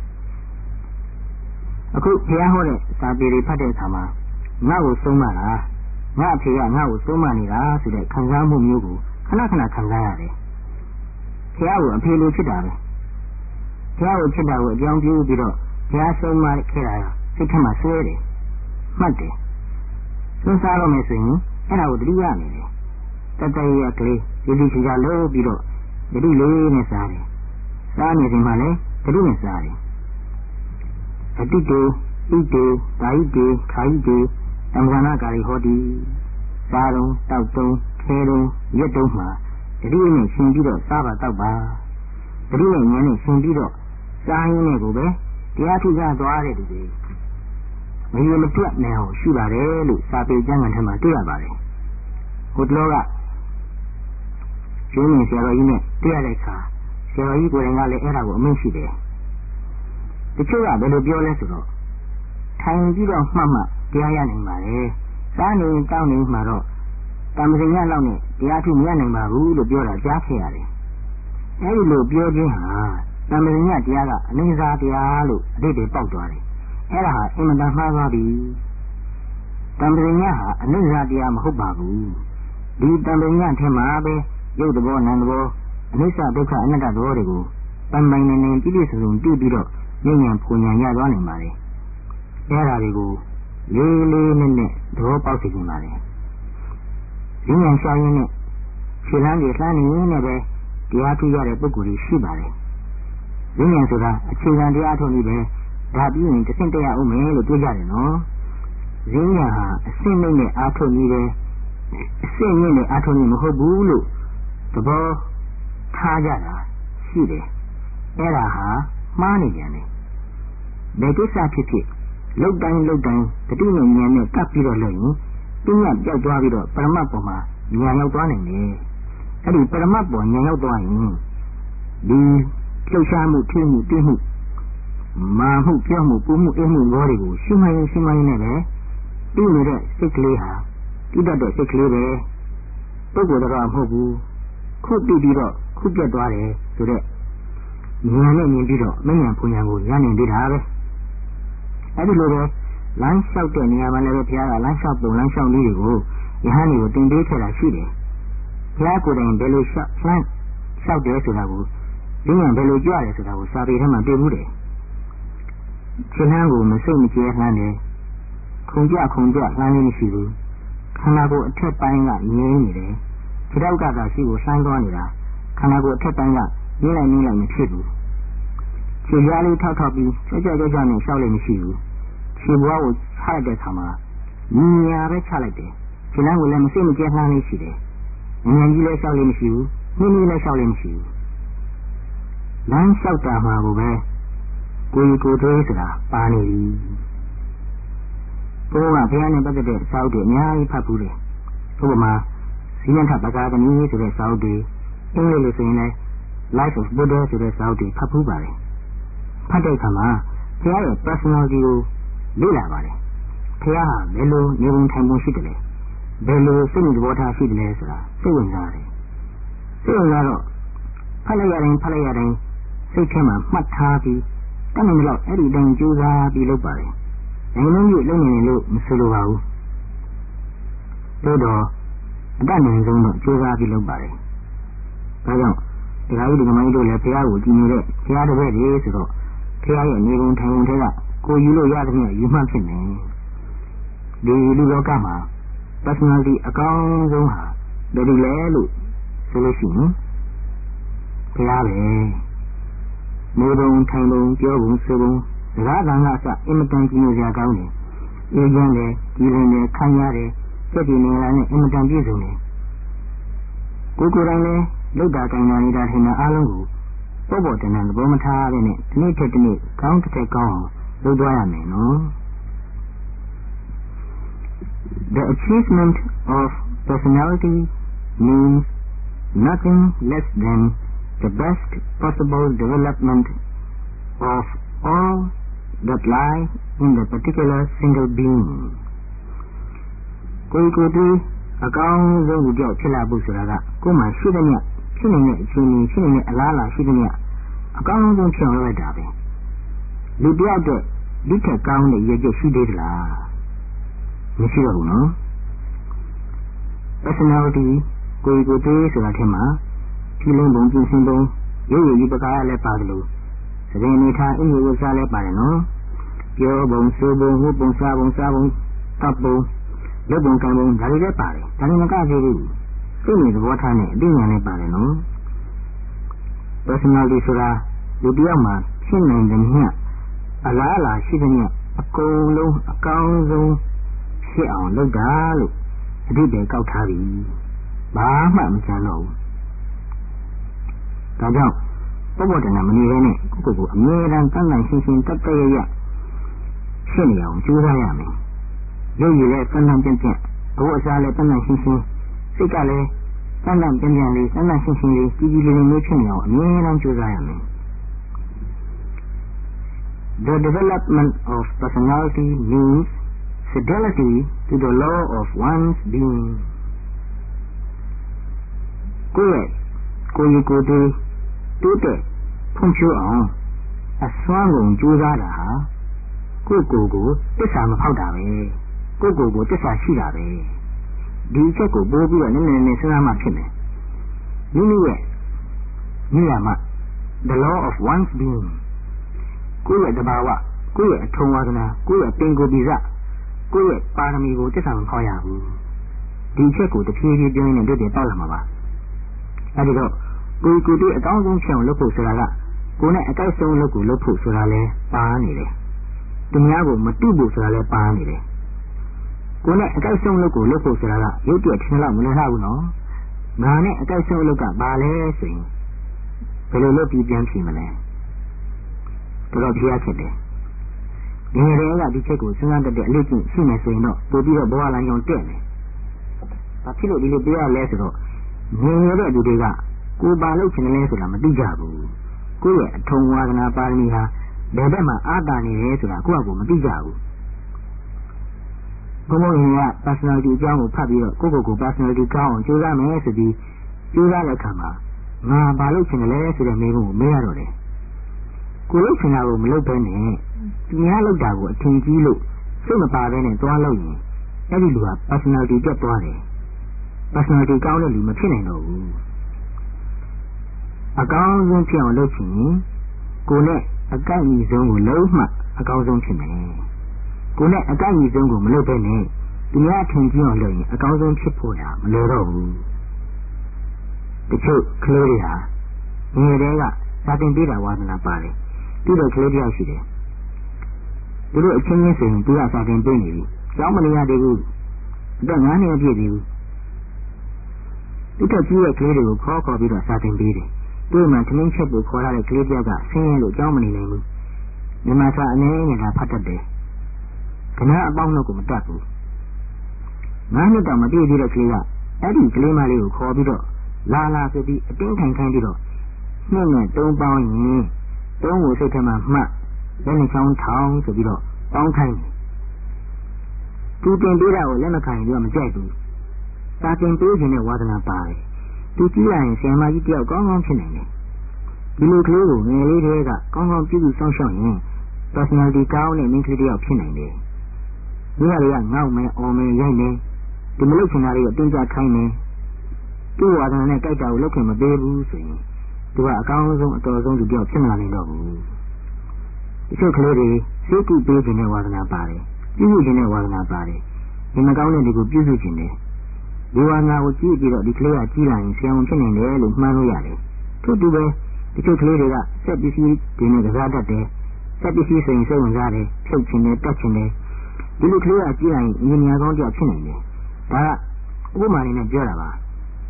အခုဘုရားဟောတဲ့စာပေတွေဖတ်တဲ့အခါမှာငါ့ကိုဆုံးမလားငါအဖေကငါ့ကိုဆုံးမနေတာဆိုတဲ့ခံစားမှုမျိုးကိုခဏခဏခံစားရတယ်ဘုရားကိုအဖေလိုဖြစ်တာပဲဘုရားကိုချစ်တာကိုအကြောင်းပြုပြီးတော့ဘုရားဆုံးမခဲ့တာစိတ်ထဲမှာဆွဲတယ်မှတ်တယ်စဉ်းစားရမယ်ဆိုရင်အဲ့ဒါကိုတတိယနေတယ်တတရကလေးဒီချာလို့ပြီးတော့တတိလေးနဲ့စားတယ်စားနေချိန်မှာလည်းတတိနဲ့စားတယ်အတိတေဣတေဒါယိတေခာယိတေတမ္ပန္နကာရီဟောတိစားတော့တောက်တုံးခဲတုံးရက်တုံးမှာတတိနဲ့ရှင်ပြီးတော့စားပါတောက်ပါတတိနဲ့ဉာဏ်နဲ့ရှင်ပြီးတော့စားရင်းနဲ့ကိုပဲတရားထုကြသွားတဲ့သူတွေမရေမတွက်နိုင်အောင်ရှိပါတယ်လို့စာပေကျမ်းဂန်ထဲမှာတွေ့ရပါတယ်ဟိုတလောကကျွန်းမြင်ဆရာတော်ကြီးနဲ့တွေ့ရတဲ့အခါဆရာတော်ကြီးကိုယ်တိုင်ကလည်းအဲ့ဒါကိုအမိန့်ရှိတယ်တချို့ကဘယ်လိုပြောလဲဆိုတော့ထိုင်ပြီးတော့မှတ်မှတရားရနိုင်ပါလေစားနေတောင်းနေမှတော့တမ္ပဇင်ရလောက်နဲ့တရားထုမရနိုင်ပါဘူးလို့ပြောတာကြားခဲ့ရတယ်အဲ့ဒီလိုပြောခြင်းဟာတမ္ပဇင်ရတရားကအနိစ္စတရားလို့အဓိပ္ပာယ်ပေါက်သွားတယ်အဲ့ဒါဟာအင်မတန်မှားသွားပြီတမ္ပဇင်ရဟာအနိစ္စတရားမဟုတ်ပါဘူးဒီတမ္ပဇင်ရထဲမှာပဲရုပ်သဘောနာမ်သဘောအနိစ္စဒုက္ခအနတ္တသဘောတွေကိုပန်းပိုင်နေပြည့်စုံတွေ့ပြီးတော့ဉာဏ်ဉာဏ်ပူဉာဏ်ရသွားနိုင်ပါလေအဲ့ဒါတွေကိုလေးလေးနက်နက်သဘောပေါက်စေချင်ပါလေဉာဏ်ဉာဏ်ရှောင်းရင်းနဲ့ခြေလမ်းတွေလှမ်းနေရင်လည်းပဲတရားထုရတဲ့ပုဂ္ဂိုလ်တွေရှိပါတယ်ဉာဏ်ဉာဏ်ဆိုတာအခြေခံတရားထုနေပဲဒါပြီးရင်တစ်ဆင့်တရားအောင်မယ်လို့ပြောကြတယ်နော်ဉာဏ်ဉာဏ်ဟာအဆင့်နဲ့အားထုတ်နေတယ်အဆင့်နဲ့အားထုတ်နေမဟုတ်ဘူးလို့သဘောထားကြတာရှိတယ်အဲ့ဒါဟာမှားနေကြတယ်ဘယ်ကိစ္စဖြစ်ဖြစ်လုတ်တိုင်းတတိနဲ့ဉာဏ်နဲ့ကပ်ပြီးတော့လုပ်ရင်ပြညတ်ပြောက်သွားပြီးတော့ပရမတ်ပေါ်မှာဉာဏ်ရောက်သွားနိုင်တယ်အဲ့ဒီပရမတ်ပေါ်ဉာဏ်ရောက်သွားရင်ဒီလှုပ်ရှားမှုထိမှုတွေ့မှုမာမှုပြောမှုပူမှုအိမ်မှုဘောတွေကိုရှင်းမှန်နဲ့ပဲပြီးနေတဲ့စိတ်ကလေးဟာတိတတ်တဲ့စိတ်ကလေးပဲပုဂ္ဂိုလ်တော်မဟုတ်ဘူးခုပြီးတော့ခုပြတ်သွားတယ်ဆိုတော့ဉာဏ်နဲ့မြင်ပြီးတော့မဉဏ်ပူဉဏ်ကိုရနိုင်သေးတာပဲအဲ့ဒီလိုပဲလမ်းလျှောက်တဲ့နေရာမှာလည်းဘုရားကလမ်းလျှောက်ပုံလမ်းလျှောက်နည်းတွေကိုယဟန်တွေကိုသင်ပေးခဲ့တာရှိတယ်ဘုရားကိုယ်တိုင်ဘယ်လိုလျှောက်တယ်ဆိုတာကိုဉာဏ်ဘယ်လိုကြွတယ်ဆိုတာကိုစာပေထဲမှာတွေ့မှုတယ်ခြေနှမ်းကိုမစိတ်မကျေလှမ်းတယ်ခုံကြလှမ်းနေမရှိဘူးခန္ဓာကိုယ်အထက်ပိုင်းကငြင်းနေတယ်ခြေထောက်ကသာရှိကိုလှမ်းသွားနေတာခန္ဓာကိုယ်အထက်ပိုင်းကငြင်းလိုက်မဖြစ်ဘူးခြေပြားလေးထောက်ပြီးကြောက်နဲ့ရှောက်လို့မရှိဘူးခြေဘွားကိုချလိုက်တဲ့အခါမှာညာပဲချလိုက်တယ်ခြေနှမ်းကိုလည်းမစိတ်မကျေလှမ်းနေရှိတယ်ဉာဏ်ကြီးလည်းရှောက်လို့မရှိဘူးနှင်းလည်းရှောက်လို့မရှိဘူးလမ်းလျှောက်တာမှာကိုပဲကိုယ်သေးဆိုတာပါနေပြီဘုရားကဘုရားနဲ့ပတ်သက်တဲ့စာအုပ်တွေအများကြီးဖတ်ဘူးတယ်ဥပမာဇီဝထပကာသမီးဆိုတဲ့စာအုပ်တွေအင်္ဂလိပ်လိုဆိုရင်လည်း Life of Buddha ဆိုတဲ့စာအုပ်တွေဖတ်ဘူးပါတယ်ဖတ်တဲ့အခါမှာဘုရားရဲ့ personality ကိုလေ့လာပါတယ်ဘုရားဟာဘယ်လိုနေဝင်ထိုင်ပုံရှိတယ်လဲဘယ်လိုစိတ်သဘောထားရှိတယ်လဲဆိုတာစိတ်ဝင်စားတယ်စိတ်ဝင်စားတော့ဖတ်လိုက်ရတိုင်းစိတ်ထဲမှာမှတ်ထားပြီးတမန်တော်အဲ့ဒီတိုင်းကြိုးစားပြီးလုပ်ပါတယ်နိုင်ငံလုံးကြီးလုံနေလို့မဆိုလိုပါဘူးတော့အတတ်နိုင်ဆုံးတော့ကြိုးစားပြီးလုပ်ပါတယ်ဒါကြောင့်ဒီကကြီးဒီကမကြီးတို့လည်းဘုရားကိုကြည်နေတဲ့ဘုရားတပည့်တွေဆိုတော့ဘုရားရဲ့နေကုန်ထိုင်ကုန်ထဲကကိုယူလို့ရသမျှယူမှဖြစ်မယ်ဒီလူလောကမှာ personality အကောင်းဆုံးဟာဘယ်လိုလဲလို့ဆိုလို့ရှိရင်ဘုရားပဲနေပုံထိုင်ပုံပြောပုံဆိုပုံစကားသံဃာအစအင်မတန်ကြီးညိုစရာကောင်းတယ်အေးချမ်းတယ်ကြီးရင်တယ်ခံရတယ်စက်တည်နေလာနဲ့အင်မတန်ပြည့်စုံတယ်ကိုယ်တိုင်လည်းလောက်တာတိုင်တာနေတာထင်တာအားလုံးကိုပေါ့ပေါ့တန်တန်သဘောမထားရတဲ့နဲ့ဒီနေ့ထက်ဒီနေ့ကောင်းတစ်ထက်ကောင်းအောင်လုပ်သွားရမယ်နော် The achievement of personality means nothing less than the best possible development of all that lie in the particular single being ကိုယ်တွေ့အကောင်းဆုံးကိုကြောက်ဖြစ်လာဖို့ဆိုတာကကိုယ်မှာရှိတဲ့မြတ်ဖြစ်နေတဲ့အခြေအနေဖြစ်နေတဲ့အလားအလာရှိတဲ့မြတ်အကောင်းဆုံးဖြစ်အောင်လုပ်လိုက်တာပဲလူတယောက်တော့ဒီထက်ကောင်းတဲ့ရည်ရွယ်ရှိသေးသလားမရှိတော့ဘူးနော် personality ကိုယ်တွေ့ဆိုတာထင်မှာဒီလုံးပုံပြင်ဆင်ပုံရုပ်ရည်ပကားလည်းပါတယ်လို့သဘင်နေထားအင်္ဂလိပ်ဝစားလည်းပါတယ်နော်ပြောပုံဆိုပုံဝတ်ပုံစားပုံတပ်ပုံလုပ်ပုံကံပုံဒါတွေလည်းပါတယ်ဒါတွေမကသေးဘူးစိတ်နဲ့သဘောထားနဲ့အသိဉာဏ်နဲ့ပါတယ်နော် personality ဆိုတာလူတယောက်မှာဖြစ်နိုင်တဲ့မြတ်အလားအလာရှိတဲ့မြတ်အကုန်လုံးအကောင်းဆုံးဖြစ်အောင်လုပ်တာလို့အဓိပ္ပာယ်ကောက်ထားပြီဘာမှမချမ်းတော့ဘူးဒါကြောင့်ပေါ့တန်မနေရနဲ့ကိုယ့်ကိုယ်အမြဲတမ်းတန်တန်ရှင်းရှင်းတက်တက်ရရဖြစ်နေအောင်ကြိုးစားရမယ်ရုပ်ရည်လည်းတန်တန်ပြန့်ပြန့်ဘဝအစားလည်းတန်တန်ရှင်းရှင်းစိတ်ကလည်းတန်တန်ပြန့်ပြန့်လေးတန်တန်ရှင်းရှင်းလေးကြီးကြီးလေးလေးဖြစ်နေအောင်အမြဲတမ်းကြိုးစားရမယ် The development of personality means fidelity to the law of one's being ကိုယ်တိုးတက်ဖွံ့ဖြိုးအောင်အစွမ်းကုန်ကြိုးစားတာဟာကိုယ်ကိုတစ္ဆာမဖောက်တာပဲကိုယ်တစ္ဆာရှိတာပဲဒီအချက်ကိုပို့ပြီးတော့နည်းနည်းစဉ်းစားမှဖြစ်မယ်မိမိရဲ့နိယာမ the law of one's being ကိုယ့်ရဲ့တဘာဝကိုယ့်ရဲ့အထုံးဝါဒနာကိုယ့်ရဲ့ပင်ကိုယ်ပိစကိုယ့်ရဲ့ပါရမီကိုတစ္ဆာမဖောက်ရဘူးဒီအချက်ကိုတဖြည်းဖြည်းပြောင်းနေတဲ့တွေ့ပေါက်လာမှာပါအဲဒီတော့ကိုယ်တွေ့အကောင်းဆုံးဖြစ်အောင်လုပ်ဖို့ဆိုတာကကိုယ်နဲ့အကိုက်ဆုံးလုပ်ကိုလုပ်ဖို့ဆိုတာလဲပါနေတယ်သူများကိုမတုဖို့ဆိုတာလဲပါနေတယ်ကိုယ်နဲ့အကိုက်ဆုံးလုပ်ကိုလုပ်ဖို့ဆိုတာကရုပ်ပြထင်တော့မလွယ်တော့ဘူးနော်ငါနဲ့အကိုက်ဆုံးလုပ်ကဘာလဲဆိုရင်ဘယ်လိုလုပ်ပြီးပြန်ဖြေမလဲတော်ဖျားဖြစ်တယ်ဒီနေရာကဒီချက်ကိုစဉ်းစားတတ်တဲ့အလေးကျင့်ရှိနေဆိုရင်တော့ပို့ပြီးတော့ဘဝလမ်းကြောင်းတက်တယ်ဘာဖြစ်လို့ဒီလိုပြရလဲဆိုတော့ငြိမ်နေတဲ့သူတွေကကိုယ်ပါလို့ချင်တယ်ဆိုတာမသိကြဘူးကိုယ့်ရဲ့အထုံဝါဒနာပါရမီဟာဘယ်ဘက်မှာအားတာနေလဲဆိုတာကိုယ့်အကိုမသိကြဘူးဘုံဘုံရင်က personality အကြောင်းကိုဖတ်ပြီးတော့ကိုယ့်ကိုယ် personality ကောင်းအောင်ကြိုးစားမယ်ဆိုပြီးကြိုးစားတဲ့အခါမှာငါဘာလို့ချင်တယ်လဲဆိုတဲ့မေးခွန်းကိုမေးရတော့တယ်ကိုယ်လို့ချင်တာကိုမလုပ်ဘဲနဲ့သူများလုပ်တာကိုအထင်ကြီးလို့စိတ်မပါဘဲနဲ့သွားလို့ရင်အဲ့ဒီလူက personality ပြတ်သွားတယ် personality ကောင်းတဲ့လူမဖြစ်နိုင်တော့ဘူးအကောင်းဆုံးဖြစ်အောင်လုပ်ချင်ရင်ကိုယ်နဲ့အကိုက်အညီဆုံးကိုလုံးမှအကောင်းဆုံးဖြစ်မယ်ကိုယ်နဲ့အကိုက်အညီဆုံးကိုမလုပ်ဘဲနဲ့သူများထင်ကြီးအောင်လုပ်ရင်အကောင်းဆုံးဖြစ်ဖို့တာမလိုတော့ဘူးတချို့ကလေးတွေဟာငယ်တဲ့ကစာသင်ပေးတာဝါသနာပါတယ်သူတို့ကလေးတယောက်ရှိတယ်သူတို့အချင်းချင်းဆိုရင်သူကစာသင်ပေးနေပြီကျောင်းမနေရသေးဘူးအသက်9နှစ်ပြည့်သေးဘူးသူတို့ကြီးရဲ့ကလေးတွေကိုခေါ်ပြီးတော့စာသင်ပေးတယ်သူ့မှာသမင်းချက်ကိုခေါ်ရတဲ့ကလေးတယောက်ကဆင်းရဲလို့ကျောင်းမနေနိုင်ဘူးမြန်မာစာအနည်းငယ်ကဖတ်တတ်တယ်ခဏအပေါင်းတော့ကိုမတတ်ဘူး9နှစ်တော့မပြည့်သေးတဲ့ကလေးကအဲ့ဒီကလေးမလေးကိုခေါ်ပြီးတော့လာဆိုပြီးအတင်းခိုင်ပြီးတော့နှစ်နဲ့3ပေါင်းရင်3ကိုစိတ်ထဲမှာမှတ်လက်နဲ့ချောင်းထောင်ဆိုပြီးတော့ပေါင်းခိုင်းတယ်သူတင်ပေးတာကိုလက်မခံရင်သူကမကြိုက်ဘူးစာတင်ပေးခြင်းနဲ့ဝါသနာပါတယ်သူကြည့်ရရင်ဆရာမကြီးတယောက်ကောင်းကောင်းဖြစ်နိုင်တယ်ဒီလိုကလေးကိုငယ်လေးတွေကကောင်းကောင်းပြုစုစောင့်ရှောက်ရင် personality ကောင်းတဲ့မိန်းကလေးတယောက်ဖြစ်နိုင်တယ်ဒီဟာတွေကငေါ့မယ်အော်မယ်ရိုက်မယ်ဒီမလုပ်ချင်တာတွေအတင်းကြခိုင်းနေသူ့ဝါဒနာနဲ့ကြိုက်တာကိုလုပ်ခင်မပေးဘူးဆိုရင်သူကအကောင်းဆုံးအတော်ဆုံးသူတယောက်ဖြစ်မလာနိုင်တော့ဘူးတချို့ကလေးတွေစိတ်ကူးပေးခြင်းနဲ့ဝါဒနာပါတယ်ပြုစုခြင်းနဲ့ဝါဒနာပါတယ်ဒီမကောင်းတဲ့ဒီကိုပြုစုခြင်းနဲ့ဒီဝါဒနာကိုကြည့်ပြီးတော့ဒီကလေးကကြီးလာရင်ဆရာဝန်ဖြစ်နိုင်တယ်လို့မှန်းလို့ရတယ်ထို့တူပဲတချို့ကလေးတွေကစက်ပစ္စည်းတွေနဲ့ကစားတတ်တယ်စက်ပစ္စည်းဆိုရင်စိတ်ဝင်စားတယ်ဖြုတ်ခြင်းနဲ့တတ်ခြင်းနဲ့ဒီလိုကလေးကကြီးလာရင်အင်ဂျင်နီယာကောင်းတယောက်ဖြစ်နိုင်တယ်ဒါကဥပမာလေးနဲ့ပြောတာပါ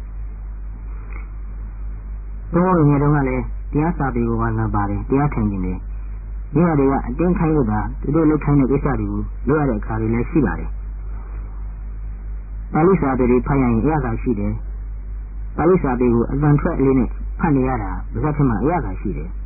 ဘုရားငယ်တုန်းကလည်းတရားစာပေကိုဝါနာပါတယ်တရားထိုင်ခြင်းတွေဒီဟာတွေကအတင်းခိုင်းလို့တာသူတို့လုပ်ခိုင်းတဲ့ကိစ္စတွေကိုလုပ်ရတဲ့အခါတွေလည်းရှိပါတယ်ပါဠိစာပေတွေဖတ်ရရင်အရသာရှိတယ်ပါဠိစာပေကိုအတန်ထွက်အလေးနဲ့ဖတ်နေရတာဗဇတ်ထမအရသာရှိတယ်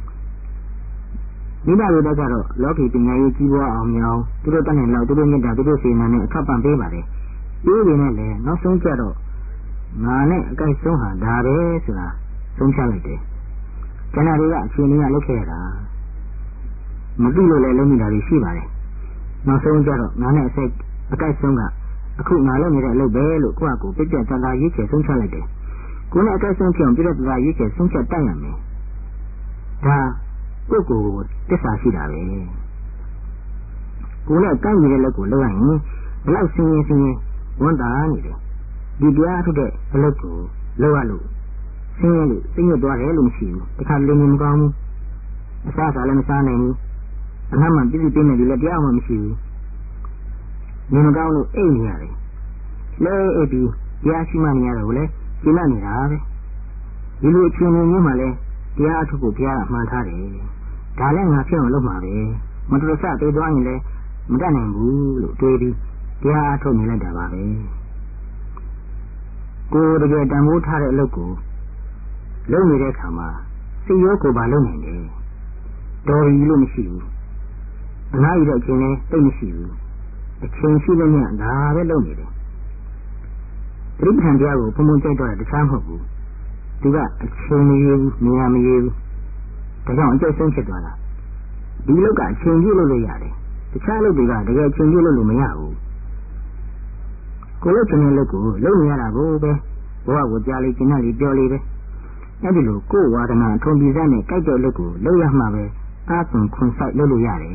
မိဘတွေကတော့လောကီပညာရေးကြီးပွားအောင်မြောင်သူတို့တတ်နိုင်လောက်သူတို့မြတ်တာသူတို့စေနာနဲ့အခက်ပံ့ပေးပါတယ်ပြီးရင်လည်းနောက်ဆုံးကျတော့ငါနဲ့အကိုက်ဆုံးဟာဒါပဲဆိုတာဆုံးဖြတ်လိုက်တယ်ကျန်တာတွေကအချိန်လေးကလုပ်ခဲ့ရတာမသိလို့လည်းလုံးမိတာတွေရှိပါတယ်နောက်ဆုံးကျတော့ငါနဲ့အကိုက်ဆုံးကအခုငါလုပ်နေတဲ့အလုပ်ပဲလို့ကိုယ့်အကူပြည့်ပြည့်တသားရေးချယ်ဆုံးဖြတ်လိုက်တယ်ကိုယ်နဲ့အကိုက်ဆုံးပြောင်းပြည့်ပြည့်တသားရေးချယ်ဆုံးဖြတ်တတ်ရမယ်ဒါကိုယ့်ကိုယ်တစ္ဆာရှိတာပဲကိုယ်နဲ့ကိုက်နေတဲ့လက်ကိုလုပ်ရရင်ဘလောက်ဆင်းရဲဝန်တာနေတယ်ဒီတရားထုတ်တဲ့အလုပ်ကိုလုပ်ရလို့ဆင်းရဲလို့သိညွတ်သွားတယ်လို့မရှိဘူးတခါလင်းနေမကောင်းဘူးအစားစားလည်းမစားနိုင်ဘူးအမှန်မှန်ပြည့်ပြည့်ပြည့်နေတယ်လည်းတရားမှမရှိဘူးနေမကောင်းလို့အိတ်နေရတယ်လဲအိတ်ပြီးတရားရှိမှနေရတော့လေရှင်းနေတာပဲဒီလိုအချင်းချင်းမျိုးမှလည်းတရားအထုတ်ကိုဘုရားအမှန်ထားတယ်ဒါလည်းငါဖြစ်အောင်လုပ်မှာပဲမတော်ဆသေးသွားရင်လည်းမတတ်နိုင်ဘူးလို့တွေးပြီးတရားအထုတ်နေလိုက်တာပါပဲကိုယ်တကယ်တန်ဖိုးထားတဲ့အလုပ်ကိုလုပ်နေတဲ့အခါမှာစိတ်ရောကိုယ်ပါလုပ်နိုင်တယ်တော်ပြီလို့မရှိဘူးအနားရတဲ့အချိန်လည်းသိမရှိဘူးအချိန်ရှိလို့ညဒါပဲလုပ်နေတယ်ပြိဋ္ဌာန်တရားကိုဘုံဘုံကြိုက်တော့တခြားမဟုတ်ဘူးသူကအချိန်မရဘူးနေရာမရဘူးဒါကြောင့်အကျိုးဆုံးဖြစ်သွားတာဒီလောကအချိန်ပြည့်လို့ရတယ်တခြားလုပ်တွေကတကယ်အချိန်ပြည့်လို့မရဘူးကိုယ်လုပ်ချင်တဲ့လုပ်ကိုလုပ်နေရတာကိုပဲဘဝကိုကြားလေးကျင်နာလေးပြောလေးပဲအဲ့ဒီလိုကိုယ်ဝါဒနာထုံပြီးစားနဲ့ကြိုက်တဲ့လုပ်ကိုလုပ်ရမှာပဲအာသွန်ခွန်ဆိုင်လုပ်လို့ရတယ်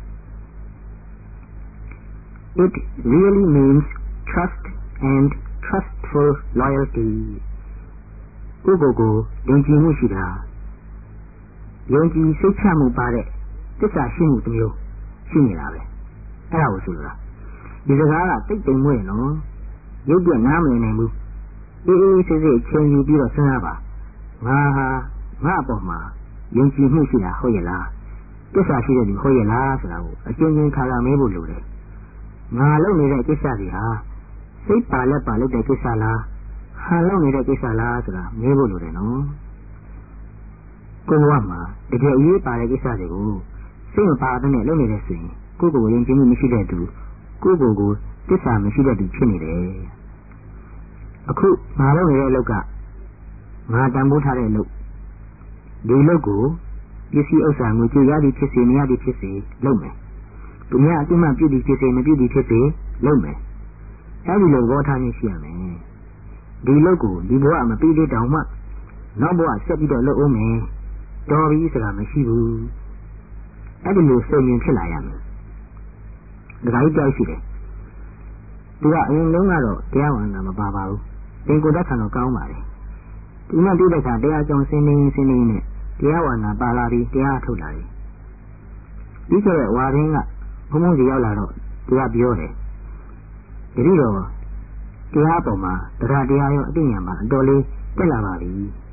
It really means trust and trustful loyalty ကိုယုံကြည်မှုရှိတာယုံကြည်စိတ်ချမှုပါတဲ့သစ္စာရှိမှုတစ်မျိုးရှိနေတာပဲအဲ့ဒါကိုဆိုလိုတာဒီစကားကတိတ်တိမ်မွေ့နော်ရုပ်ပြနားမလည်နိုင်ဘူးအေးစစ်ချင်းယူပြီးတော့စဉ်းစားပါငါအပေါ်မှာယုံကြည်မှုရှိတာဟုတ်ရဲ့လားသစ္စာရှိတဲ့လူဟုတ်ရဲ့လားဆိုတာကိုအကျဉ်းချင်းခါမေးဖို့လိုတယ်ငါလုပ်နေတဲ့ကိစ္စတွေဟာစိတ်ပါလက်ပါလုပ်တဲ့ကိစ္စလားဟာလုပ်နေတဲ့ကိစ္စလားဆိုတာမေးဖို့လိုတယ်နော်ကိုယ်ကမှတကယ်အရေးပါတဲ့ကိစ္စတွေကိုစိတ်မပါတဲ့နဲ့လုပ်နေတဲ့ဆိုရင်ကိုယ်ကိုယ်ယုံကြည်မှုမရှိတဲ့သူကိုယ်ကိုယ်သစ္စာမရှိတဲ့သူဖြစ်နေတယ်အခုငါလုပ်နေတဲ့အလုပ်ကငါတန်ဖိုးထားတဲ့အလုပ်ဒီလုပ်ကိုပစ္စည်းဥစ္စာငွေကြေးရသည်ဖြစ်စေမရသည်ဖြစ်စေလုပ်မယ်သူများအတိမပြုသည်ဖြစ်စေမပြုသည်ဖြစ်စေလုပ်မယ်အဲဒီလိုဘောထားခြင်းရှိရမယ်ဒီလုပ်ကိုဒီဘဝမပြီးသေးတောင်မှနောက်ဘဝဆက်ပြီးတော့လုပ်အောင်မယ်တော်ပြီဆိုတာမရှိဘူးအဲဒီလိုစိတ်ရင်ဖြစ်လာရမယ်ဒါကြီးကြောက်ရှိတယ်သူကအရင်လုံးကတော့တရားဝင်တာမပါပါဘူးသင်ကိုယ်တတ်ခံတော့ကောင်းပါလေဒီမှတိတဲ့အခါတရားကြောင့်စင်းနေနဲ့တရားဝါနာပါလာပြီးတရားထုတ်လာတယ်ဒီဆိုတဲ့ဝါရင်းကဘုံဘုံစီရောက်လာတော့သူကပြောတယ်တတိတော့တရားပေါ်မှာတရားရောအသိဉာဏ်မှာအတော်လေးတက်လာပါပြီ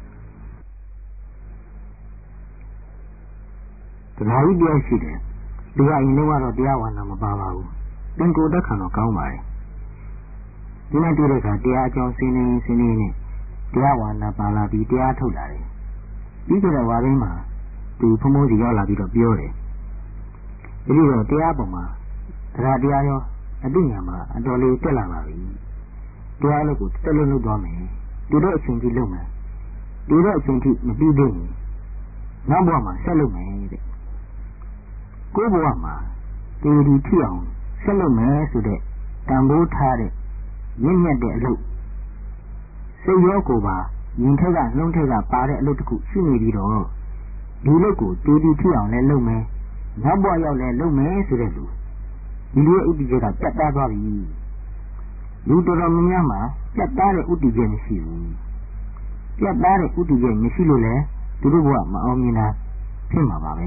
တရားကြီးတရားရှိတယ်သူကအရင်ကတော့တရားဝါနာမပါပါဘူးသင်ကိုယ်တတ်ခံတော့ကောင်းပါလေဒီမှတိတဲ့အခါတရားကြောင့်စင်းနေနဲ့တရားဝါနာပါလာပြီးတရားထုတ်လာတယ်ပြီးကြတဲ့ဝါရင်းမှာသူဘုံဘုံစီရောက်လာပြီးတော့ပြောတယ်ဒီလိုတော့တရားပေါ်မှာတရားရောအသိဉာဏ်မှာအတော်လေးတက်လာပါပြီတရားလို့ကိုတက်လို့လုပ်သွားမယ်ဒီတော့အချိန်ကြီးလုပ်မယ်ဒီတော့အချိန်ကြီးမပြီးသေးဘူးနောက်ဘဝမှာဆက်လုပ်မယ်တဲ့ကိုယ်ဘဝမှာဒီဖြစ်အောင်ဆက်လုပ်မယ်ဆိုတဲ့တန်ဖိုးထားတဲ့ရင့်မြတ်တဲ့အလုပ်စိတ်ရောကိုယ်ပါရင်ထက်ကနှလုံးထက်ကပါတဲ့အလုပ်တစ်ခုရှိနေပြီးတော့ဒီလုပ်ကိုတူတူထီအောင်လဲလုပ်မယ်နောက်ဘဝရောက်လဲလုပ်မယ်ဆိုတဲ့လူဒီလိုဥတည်ချက်ကပြတ်သားသွားပြီလူတော်တော်များများမှာပြတ်သားတဲ့ဥတည်ချက်မရှိဘူးပြတ်သားတဲ့ဥတည်ချက်မရှိလို့လဲသူတို့ဘဝမအောင်မြင်တာဖြစ်မှာပါပဲ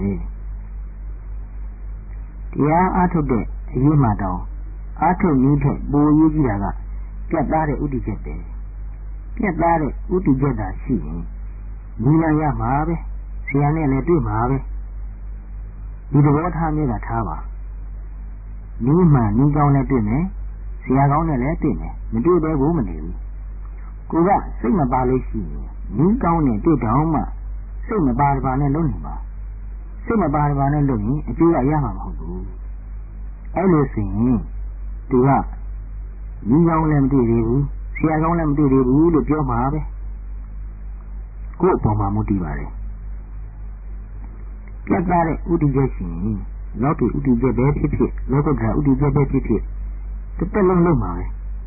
တရားအားထုတ်တဲ့အရေးမှတောင်အားထုတ်နည်းထက်ပိုရေးကြည့်တာကပြတ်သားတဲ့ဥတည်ချက်ပဲပြတ်သားတဲ့ဥတည်ချက်သာရှိရင်ညီလာရမှာပဲဆရာနဲ့လည်းတွေ့မှာပဲဒီသဘောထားမျိုးကထားပါနီးမှနီးကောင်းလည်းတွေ့မယ်ဆရာကောင်းနဲ့လည်းတွေ့မယ်မတွေ့သေးဘူးမနေဘူးကိုကစိတ်မပါလို့ရှိရင်နီးကောင်းနဲ့တွေ့တော့မှစိတ်မပါပါနဲ့လုပ်နေမှာစိတ်မပါပါနဲ့လုပ်ရင်အကျိုးရမှာမဟုတ်ဘူးအဲ့လိုဆိုရင်သူကနီးကောင်းလည်းမတွေ့သေးဘူးဆရာကောင်းလည်းမတွေ့သေးဘူးလို့ပြောမှာပဲကိုယ့်အပေါ်မှာမူတည်ပါတယ်ပြတ်သားတဲ့ဥတည်ချက်ရှိရင်လောကီဥတည်ချက်ပဲဖြစ်ဖြစ်လောကုတ္တရာဥတည်ချက်ပဲဖြစ်ဖြစ်တစ်သက်လုံးလုပ်မှာပဲ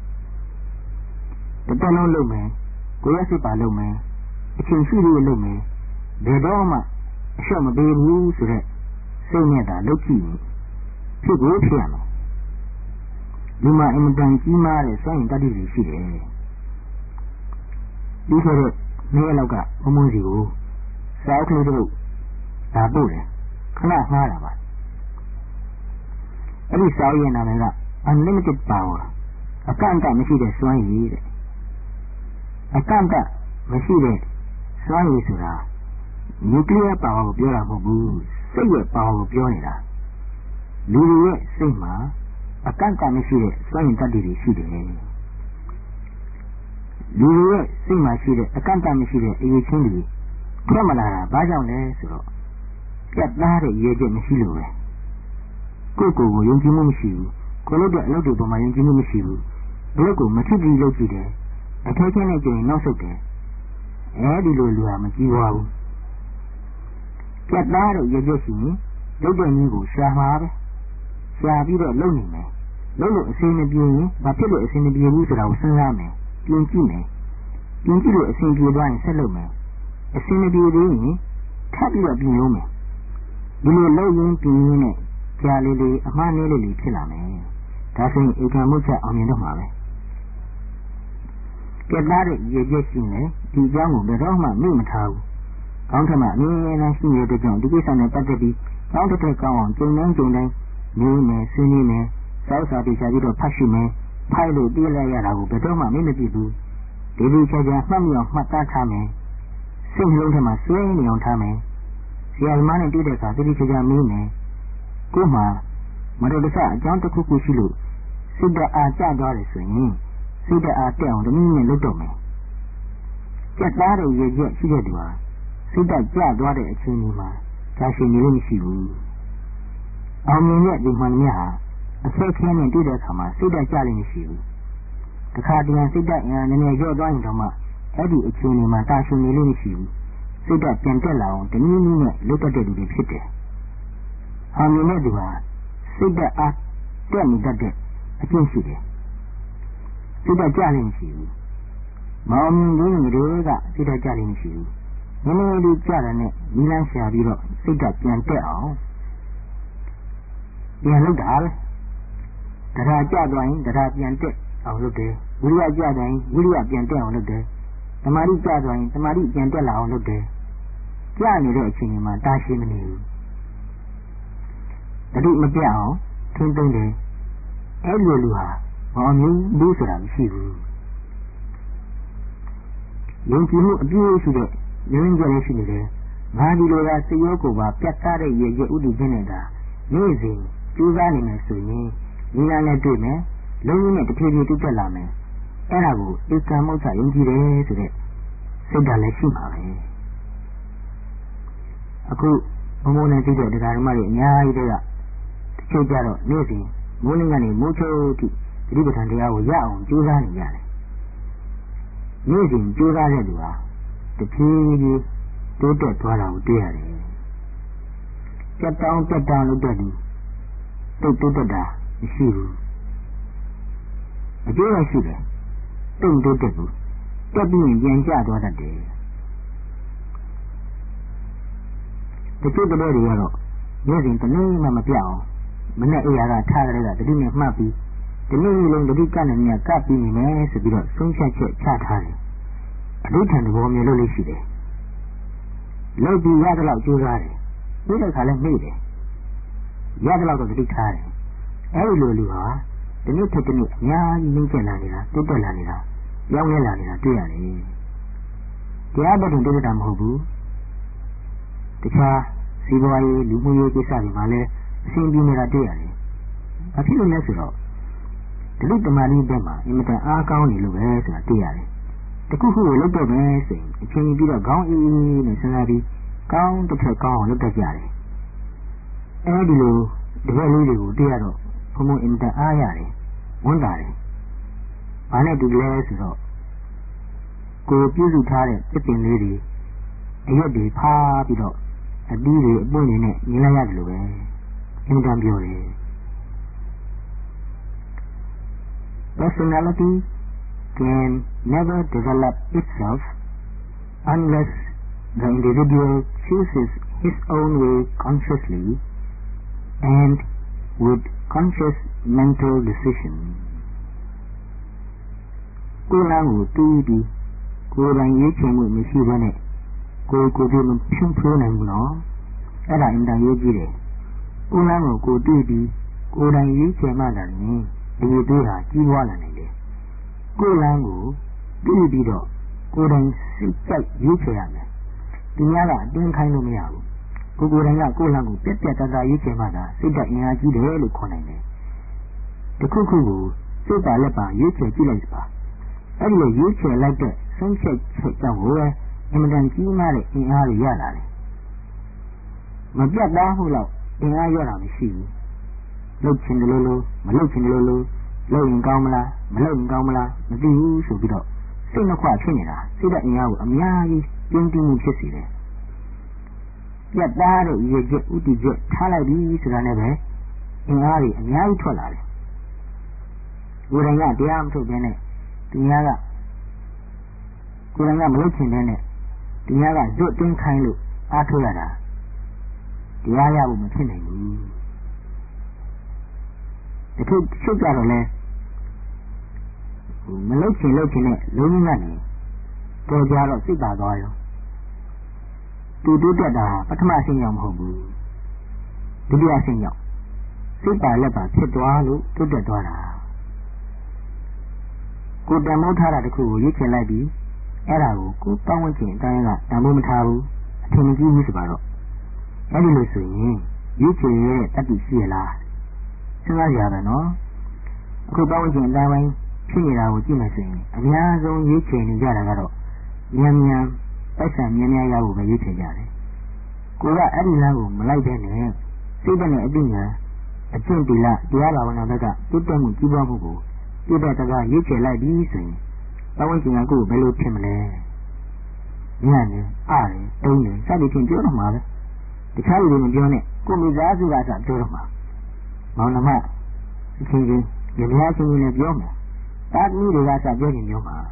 တစ်သက်လုံးလုပ်မယ်ကိုယ်ရစိတ်ပါလုပ်မယ်အချိန်ရှိလို့လုပ်မယ်ဘယ်တော့မှအလျှော့မပေးဘူးဆိုတဲ့စိတ်နဲ့သာလုပ်ကြည့်ရင်ဖြစ်ကိုဖြစ်ရမယ်ဒီမှာအင်မတန်ကြီးမားတဲ့စွမ်းရင်တတ္တိတွေရှိတယ်ဒီဆိုတော့နေ့လောက်ကဘုံဘုံစီကိုစာအုပ်ကလေးတို့ဒါပို့တယ်ခဏငှားတာပါအဲ့ဒီစာအုပ်ရဲ့နာမည်က Unlimited Power အကန့်အသတ်မရှိတဲ့စွမ်းရည်တဲ့အကန့်အသတ်မရှိတဲ့စွမ်းရည်ဆိုတာ nuclear power ကိုပြောတာမဟုတ်ဘူးစိတ်ရဲ့ power ကိုပြောနေတာလူတွေရဲ့စိတ်မှာအကန့်အသတ်မရှိတဲ့စွမ်းရည်တတ္တိတွေရှိတယ်လူတွေရဲ့စိတ်မှာရှိတဲ့အကန့်အသတ်မရှိတဲ့အရေးချင်းတွေထွက်မလာတာဘာကြောင့်လဲဆိုတော့ပြတ်သားတဲ့ရည်ချက်မရှိလို့ပဲကိုယ့်ကိုယ်ကိုယုံကြည်မှုမရှိဘူးကိုယ်လုပ်တဲ့အလုပ်တွေပေါ်မှာယုံကြည်မှုမရှိဘူးဘလို့ကိုမဖြစ်ပြီးလုပ်ကြည့်တယ်အထိုက်ချင်းနဲ့ကြရင်နောက်ဆုတ်တယ်အဲဒီလိုလူဟာမကြည့်ပါဘူးပြတ်သားတဲ့ရည်ချက်ရှိရင်လုပ်တဲ့နည်းကိုရှာမှာပဲရှာပြီးတော့လုပ်နေမယ်လုပ်လို့အဆင်မပြေရင်ဘာဖြစ်လို့အဆင်မပြေဘူးဆိုတာကိုစဉ်းစားမယ်ပြင်ကြည့်မယ်ပြင်ကြည့်လို့အဆင်ပြေသွားရင်ဆက်လုပ်မယ်အဆင်မပြေသေးရင်ထပ်ပြီးတော့ပြင်လို့မယ်ဒီလိုလုပ်ရင်းပြင်ရင်းနဲ့ကြားလေးလေးအမှားနည်းလေးဖြစ်လာမယ်ဒါဆိုရင်ဧကံမှုချက်အောင်မြင်တော့မှာပဲပြတ်သားတဲ့ရည်ချက်ရှိနေဒီအကြောင်းကိုဘယ်တော့မှမေ့မထားဘူးကောင်းထမှအမြဲတမ်းရှိနေတဲ့ကြောင့်ဒီကိစ္စနဲ့ပတ်သက်ပြီးကောင်းတဲ့ကောင်းအောင်ကြုံတိုင်းနေမယ်ဆွေးနွေးမယ်စောက်စာပြေချပြီးတော့ဖတ်ရှိမယ်ဖိုက်လို့ပြေးလိုက်ရတာကိုဘယ်တော့မှမေ့မပြစ်ဘူးဒီလိုချာချာမှတ်မြောင်မှတ်သားထားမယ်စိတ်နှလုံးထဲမှာစွဲနေအောင်ထားမယ်ဆရာသမားနဲ့တွေ့တဲ့အခါတိတိကျကျမေးမယ်ကိုယ်မှာမတော်တဆအကြောင်းတစ်ခုခုရှိလို့စိတ်ဓာတ်အားကျသွားတယ်ဆိုရင်စိတ်ဓာတ်အားတက်အောင်တနည်းနဲ့လုပ်တော့မယ်ကြက်သားတဲ့ရည်ချက်ရှိတဲ့သူဟာစိတ်ဓာတ်ကျသွားတဲ့အချိန်မှာဒါရှိနေလို့မရှိဘူးအောင်မြင်တဲ့ဒီမှန်မြတ်ဟာအဆက်ခဲနဲ့တွေ့တဲ့အခါမှာစိတ်ဓာတ်ကျလည်းမရှိဘူးတခါတည်းစိတ်ဓာတ်အင်းနည်းနည်းရော့သွားရင်တော့မှအဲ့ဒီအချိန်မှာတာရှိနေလို့မရှိဘူးစိတ်ဓာတ်ပြန်တက်လာအောင်တနည်းနည်းနဲ့လုပ်တတ်တဲ့လူတွေဖြစ်တယ်အောင်မြင်တဲ့သူဟာစိတ်ဓာတ်အားတက်နေတတ်တဲ့အကျင့်ရှိတယ်စိတ်ဓာတ်ကျလည်းမရှိဘူးမအောင်မြင်တဲ့တွေကစိတ်ဓာတ်ကျလည်းမရှိဘူးနည်းနည်းလေးကျတာနဲ့နီးလန်းရှာပြီးတော့စိတ်ဓာတ်ပြန်တက်အောင်ပြန်လုပ်တာပဲတရားကျသွားရင်တရားပြန်တက်အောင်လုပ်တယ်ဝိရိယကျသွားရင်ဝိရိယပြန်တက်အောင်လုပ်တယ်သမာဓိကျသွားရင်သမာဓိပြန်တက်လာအောင်လုပ်တယ်ကျနေတဲ့အချိန်မှာတာရှိမနေဘူးတတိမပြအောင်ထိမ့်သိမ့်တယ်အဲ့လိုလူဟာမအောင်မြင်ဘူးဆိုတာမရှိဘူးယုံကြည်မှုအပြည့်ရှိတဲ့ရင်းကြရရှိနေတယ်ငါဒီလိုကစိတ်ရောကိုယ်ပါပြတ်သားတဲ့ရည်ရွယ်ဥတည်ခြင်းနဲ့ဒါနေ့စဉ်ကြိုးစားနေမယ်ဆိုရင်ဉာဏ်နဲ့တွေ့မယ်လုံးဝနဲ့တဖြည်းဖြည်းတိုးတက်လာမယ်အဲ့ဒါကိုဧကံမုဋ္ဌယုံကြည်တယ်ဆိုတဲ့စိတ်ဓာတ်လည်းရှိမှာပဲအခုဘုံဘုံနဲ့သိတဲ့တရားဓမ္မတွေအများကြီးတွေကတချို့ကြတော့နေ့စဉ်မိုးလင်းကနေမိုးချုပ်ထိသတိပဋ္ဌာန်တရားကိုရအောင်ကြိုးစားနေကြတယ်နေ့စဉ်ကြိုးစားတဲ့လူဟာတဖြည်းဖြည်းတိုးတက်သွားတာကိုတွေ့ရတယ်ပြတ်တောင်းလုပ်တဲ့လူတိုးတက်တာမရှိဘူးအကျိုးရရှိတယ်တုံ့တိုးတက်ဘူးတက်ပြီးရင်ပြန်ကျသွားတတ်တယ်တချို့တွေကတော့နေ့စဉ်တစ်နေ့မှမပြောင်းမနဲ့အိယာကထားကြတဲ့တတိနဲ့မှတ်ပြီးဒီနေ့လုံးတတိကနဲ့မြတ်ကပ်ပြီးနေမယ်ဆိုပြီးတော့ဆုံးဖြတ်ချက်ချထားတယ်အဋ္ဌံသဘောမျိုးလုပ်လို့ရှိတယ်လုပ်ပြီးရတဲ့လောက်ကြိုးစားတယ်ဒီတစ်ခါလဲမေ့တယ်ရတဲ့လောက်တော့တတိထားတယ်အဲဒီလိုလူဟာဒီနေ့တစ်နေ့အများကြီးနှိမ့်ကျလာနေတာတိုးတက်လာနေတာပြောင်းလဲလာနေတာတွေ့ရတယ်တရားတော်တိုးတက်တာမဟုတ်ဘူးတခြားစီးပွားရေးလူမှုရေးကိစ္စတွေမှာလည်းအဆင်ပြေနေတာတွေ့ရတယ်ဘာဖြစ်လို့လဲဆိုတော့ဒီလိုတမာရီဘက်မှာအင်မတန်အားကောင်းနေလို့ပဲဆိုတာတွေ့ရတယ်တခုခုကိုလုပ်တော့မယ်ဆိုရင်အချိန်ပြီးတော့ခေါင်းအေးနဲ့စဉ်းစားပြီးကောင်းတစ်ဖက်ကောင်းအောင်လုပ်တတ်ကြတယ်အဲဒီလိုတကယ်လေးတွေကိုတွေ့ရတော့ဘုံဘုံအင်မတန်အားရတယ်ဝန်တာတယ်ဘာနဲ့တူလဲဆိုတော့ကိုပြုစုထားတဲ့ပြစ်တင်လေးတွေအရွက်တွေဖားပြီးတော့အတီးတွေအပွင့်တွေနဲ့မြင်လိုက်ရတယ်လို့ပဲအင်မတန်ပြောတယ် Personality can never develop itself unless the individual chooses his own way consciously and with conscious mental decision. ကိုယ်လုံးကိုတူးပြီးကိုယ်တိုင်ရွေးချယ်မှုမရှိဘဲနဲ့ကိုယ်ပြမဖြန့်ဖြိုးနိုင်ဘူးနော်အဲ့ဒါအင်တာရေးကြည့်တယ်ကိုယ်လုံးကိုတူးပြီးကိုယ်တိုင်ရွေးချယ်မှသာလျှင်ဒီလိုတွေးဟာကြီးပွားလာနိုင်တယ်ကိုယ်လုံးကိုတူးပြီးတော့ကိုယ်တိုင်စိတ်ကြိုက်ရွေးချယ်ရမယ်ဒီများကအတင်းခိုင်းလို့မရဘူးကိုယ်တိုင်ကကိုယ်လုံးကိုပြက်ပြက်တသားရွေးချယ်မှသာစိတ်ဓာတ်အင်အားကြီးတယ်လို့ခေါ်နိုင်တယ်တခုခုကိုစိတ်ပါလက်ပါရွေးချယ်ကြည့်လိုက်ပါအဲ့ဒီလိုရွေးချယ်လိုက်တဲ့ဆုံးဖြတ်ချက်ကြောင့်ကိုအင်မတန်ကြီးမားတဲ့အင်အားတွေရလာတယ်မပြတ်သားမှုလောက်အင်အားရတာမရှိဘူးလှုပ်ချင်တယ်လို့မလှုပ်ချင်တယ်လို့လှုပ်ရင်ကောင်းမလားမလှုပ်ရင်ကောင်းမလားမသိဘူးဆိုပြီးတော့စိတ်နှခွဖြစ်နေတာစိတ်ဓာတ်အင်အားကိုအများကြီးပြင်းပြင်းဖြစ်စေတယ်ပြတ်သားတဲ့ရည်ချက်ဥတီချက်ထားလိုက်ပြီဆိုတာနဲ့ပဲအင်အားတွေအများကြီးထွက်လာတယ်ကိုယ်တိုင်ကတရားမထုတ်ဘဲနဲ့သူများကကိုယ်တိုင်ကမလုပ်ချင်တဲ့နဲ့သူများကဇွတ်တင်းခိုင်းလို့အားထုတ်ရတာတရားရဖို့မဖြစ်နိုင်ဘူးတချို့ကြတော့လဲမလုပ်ချင်နဲ့လုံးဝနဲ့တော်ကြတော့စိတ်ပါသွားရောသူတိုးတက်တာပထမအဆင့်ရောက်မဟုတ်ဘူးဒုတိယအဆင့်ရောက်စိတ်ပါလက်ပါဖြစ်သွားလို့တိုးတက်သွားတာကိုတန်မိုးထားတာတခုကိုရွေးချယ်လိုက်ပြီးအဲ့ဒါကိုကိုပတ်ဝန်းကျင်အတိုင်းကတန်မိုးမထားဘူးအထင်မကြီးဘူးဆိုပါတော့အဲ့ဒီလိုဆိုရင်ရွေးချယ်ရတဲ့တတိရှိရလားစဉ်းစားကြရမယ်နော်အခုပတ်ဝန်းကျင်အတိုင်းပိုင်းဖြစ်နေတာကိုကြည့်မယ်ဆိုရင်အများဆုံးရွေးချယ်နေကြတာကတော့မြန်ပိုက်ဆံများရဖို့ပဲရွေးချယ်ကြတယ်ကိုကအဲ့ဒီလမ်းကိုမလိုက်တဲ့နဲ့စိတ်နဲ့အသိဉာဏ်အကျင့်တီလတရားဘာဝနာဘက်ကတိုးတက်မှုကြီးပွားမှုကိုပြတ်တကားရွေးချယ်လိုက်ပြီးဆိုရင်ပတ်ဝန်းကျင်ကကိုယ်ဘယ်လိုဖြစ်မလဲညံ့နေအားတယ်တုံးတယ်စသည်ဖြင့်ပြောတော့မှာပဲတခြားလူတွေမပြောနဲ့ကိုယ်မိသားစုကစပြောတော့မှာမောင်နှမအချင်းချင်းရမများချင်းနဲ့ပြောမှာတာသမီးတွေကစပြောရင်ပြောမှာ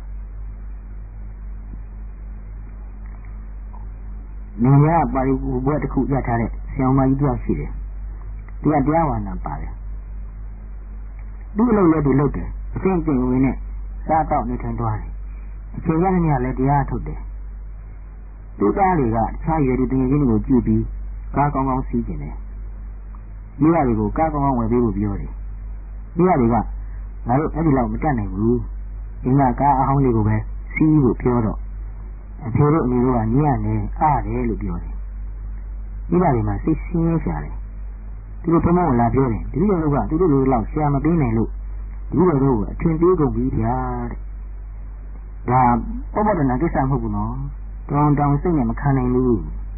နေရပါရီဘွဲ့တစ်ခုရထားတဲ့ဆရာမကြီးတယောက်ရှိတယ်သူကတရားဝါနာပါတယ်သူ့အလုပ်လည်းသူလုပ်တယ်အကျင့်ဝင်နဲ့စားတော့နေထိုင်သွားတယ်အချိန်ရတဲ့နေ့ကလည်းတရားထုတ်တယ်သူသားတွေကတခြားရွယ်သူတင်ချင်းတွေကိုကြည့်ပြီးကားကောင်းကောင်းစီးကျင်တယ်မိဘတွေကိုကားကောင်းကောင်းဝယ်ပေးဖို့ပြောတယ်မိဘတွေကငါတို့အဲ့ဒီလောက်မတတ်နိုင်ဘူးအင်းကကားအဟောင်းလေးကိုပဲစီးဖို့ပြောတော့အဖေတို့အမေတို့ကညံ့နေအားတယ်လို့ပြောတယ်မိဘတွေမှာစိတ်ဆင်းရဲကြတယ်သူတို့ဘုံဘုံလာပြောတယ်ဒီလိုကသူတို့လိုလောက်ရှာမပေးနိုင်လို့ဒီလိုတော့အထင်သေးကုန်ပြီဗျာတဲ့ဒါပေါ်ပေါ်တနာကိစ္စမဟုတ်ဘူးနော်တောင်စိတ်နဲ့မခံနိုင်ဘူး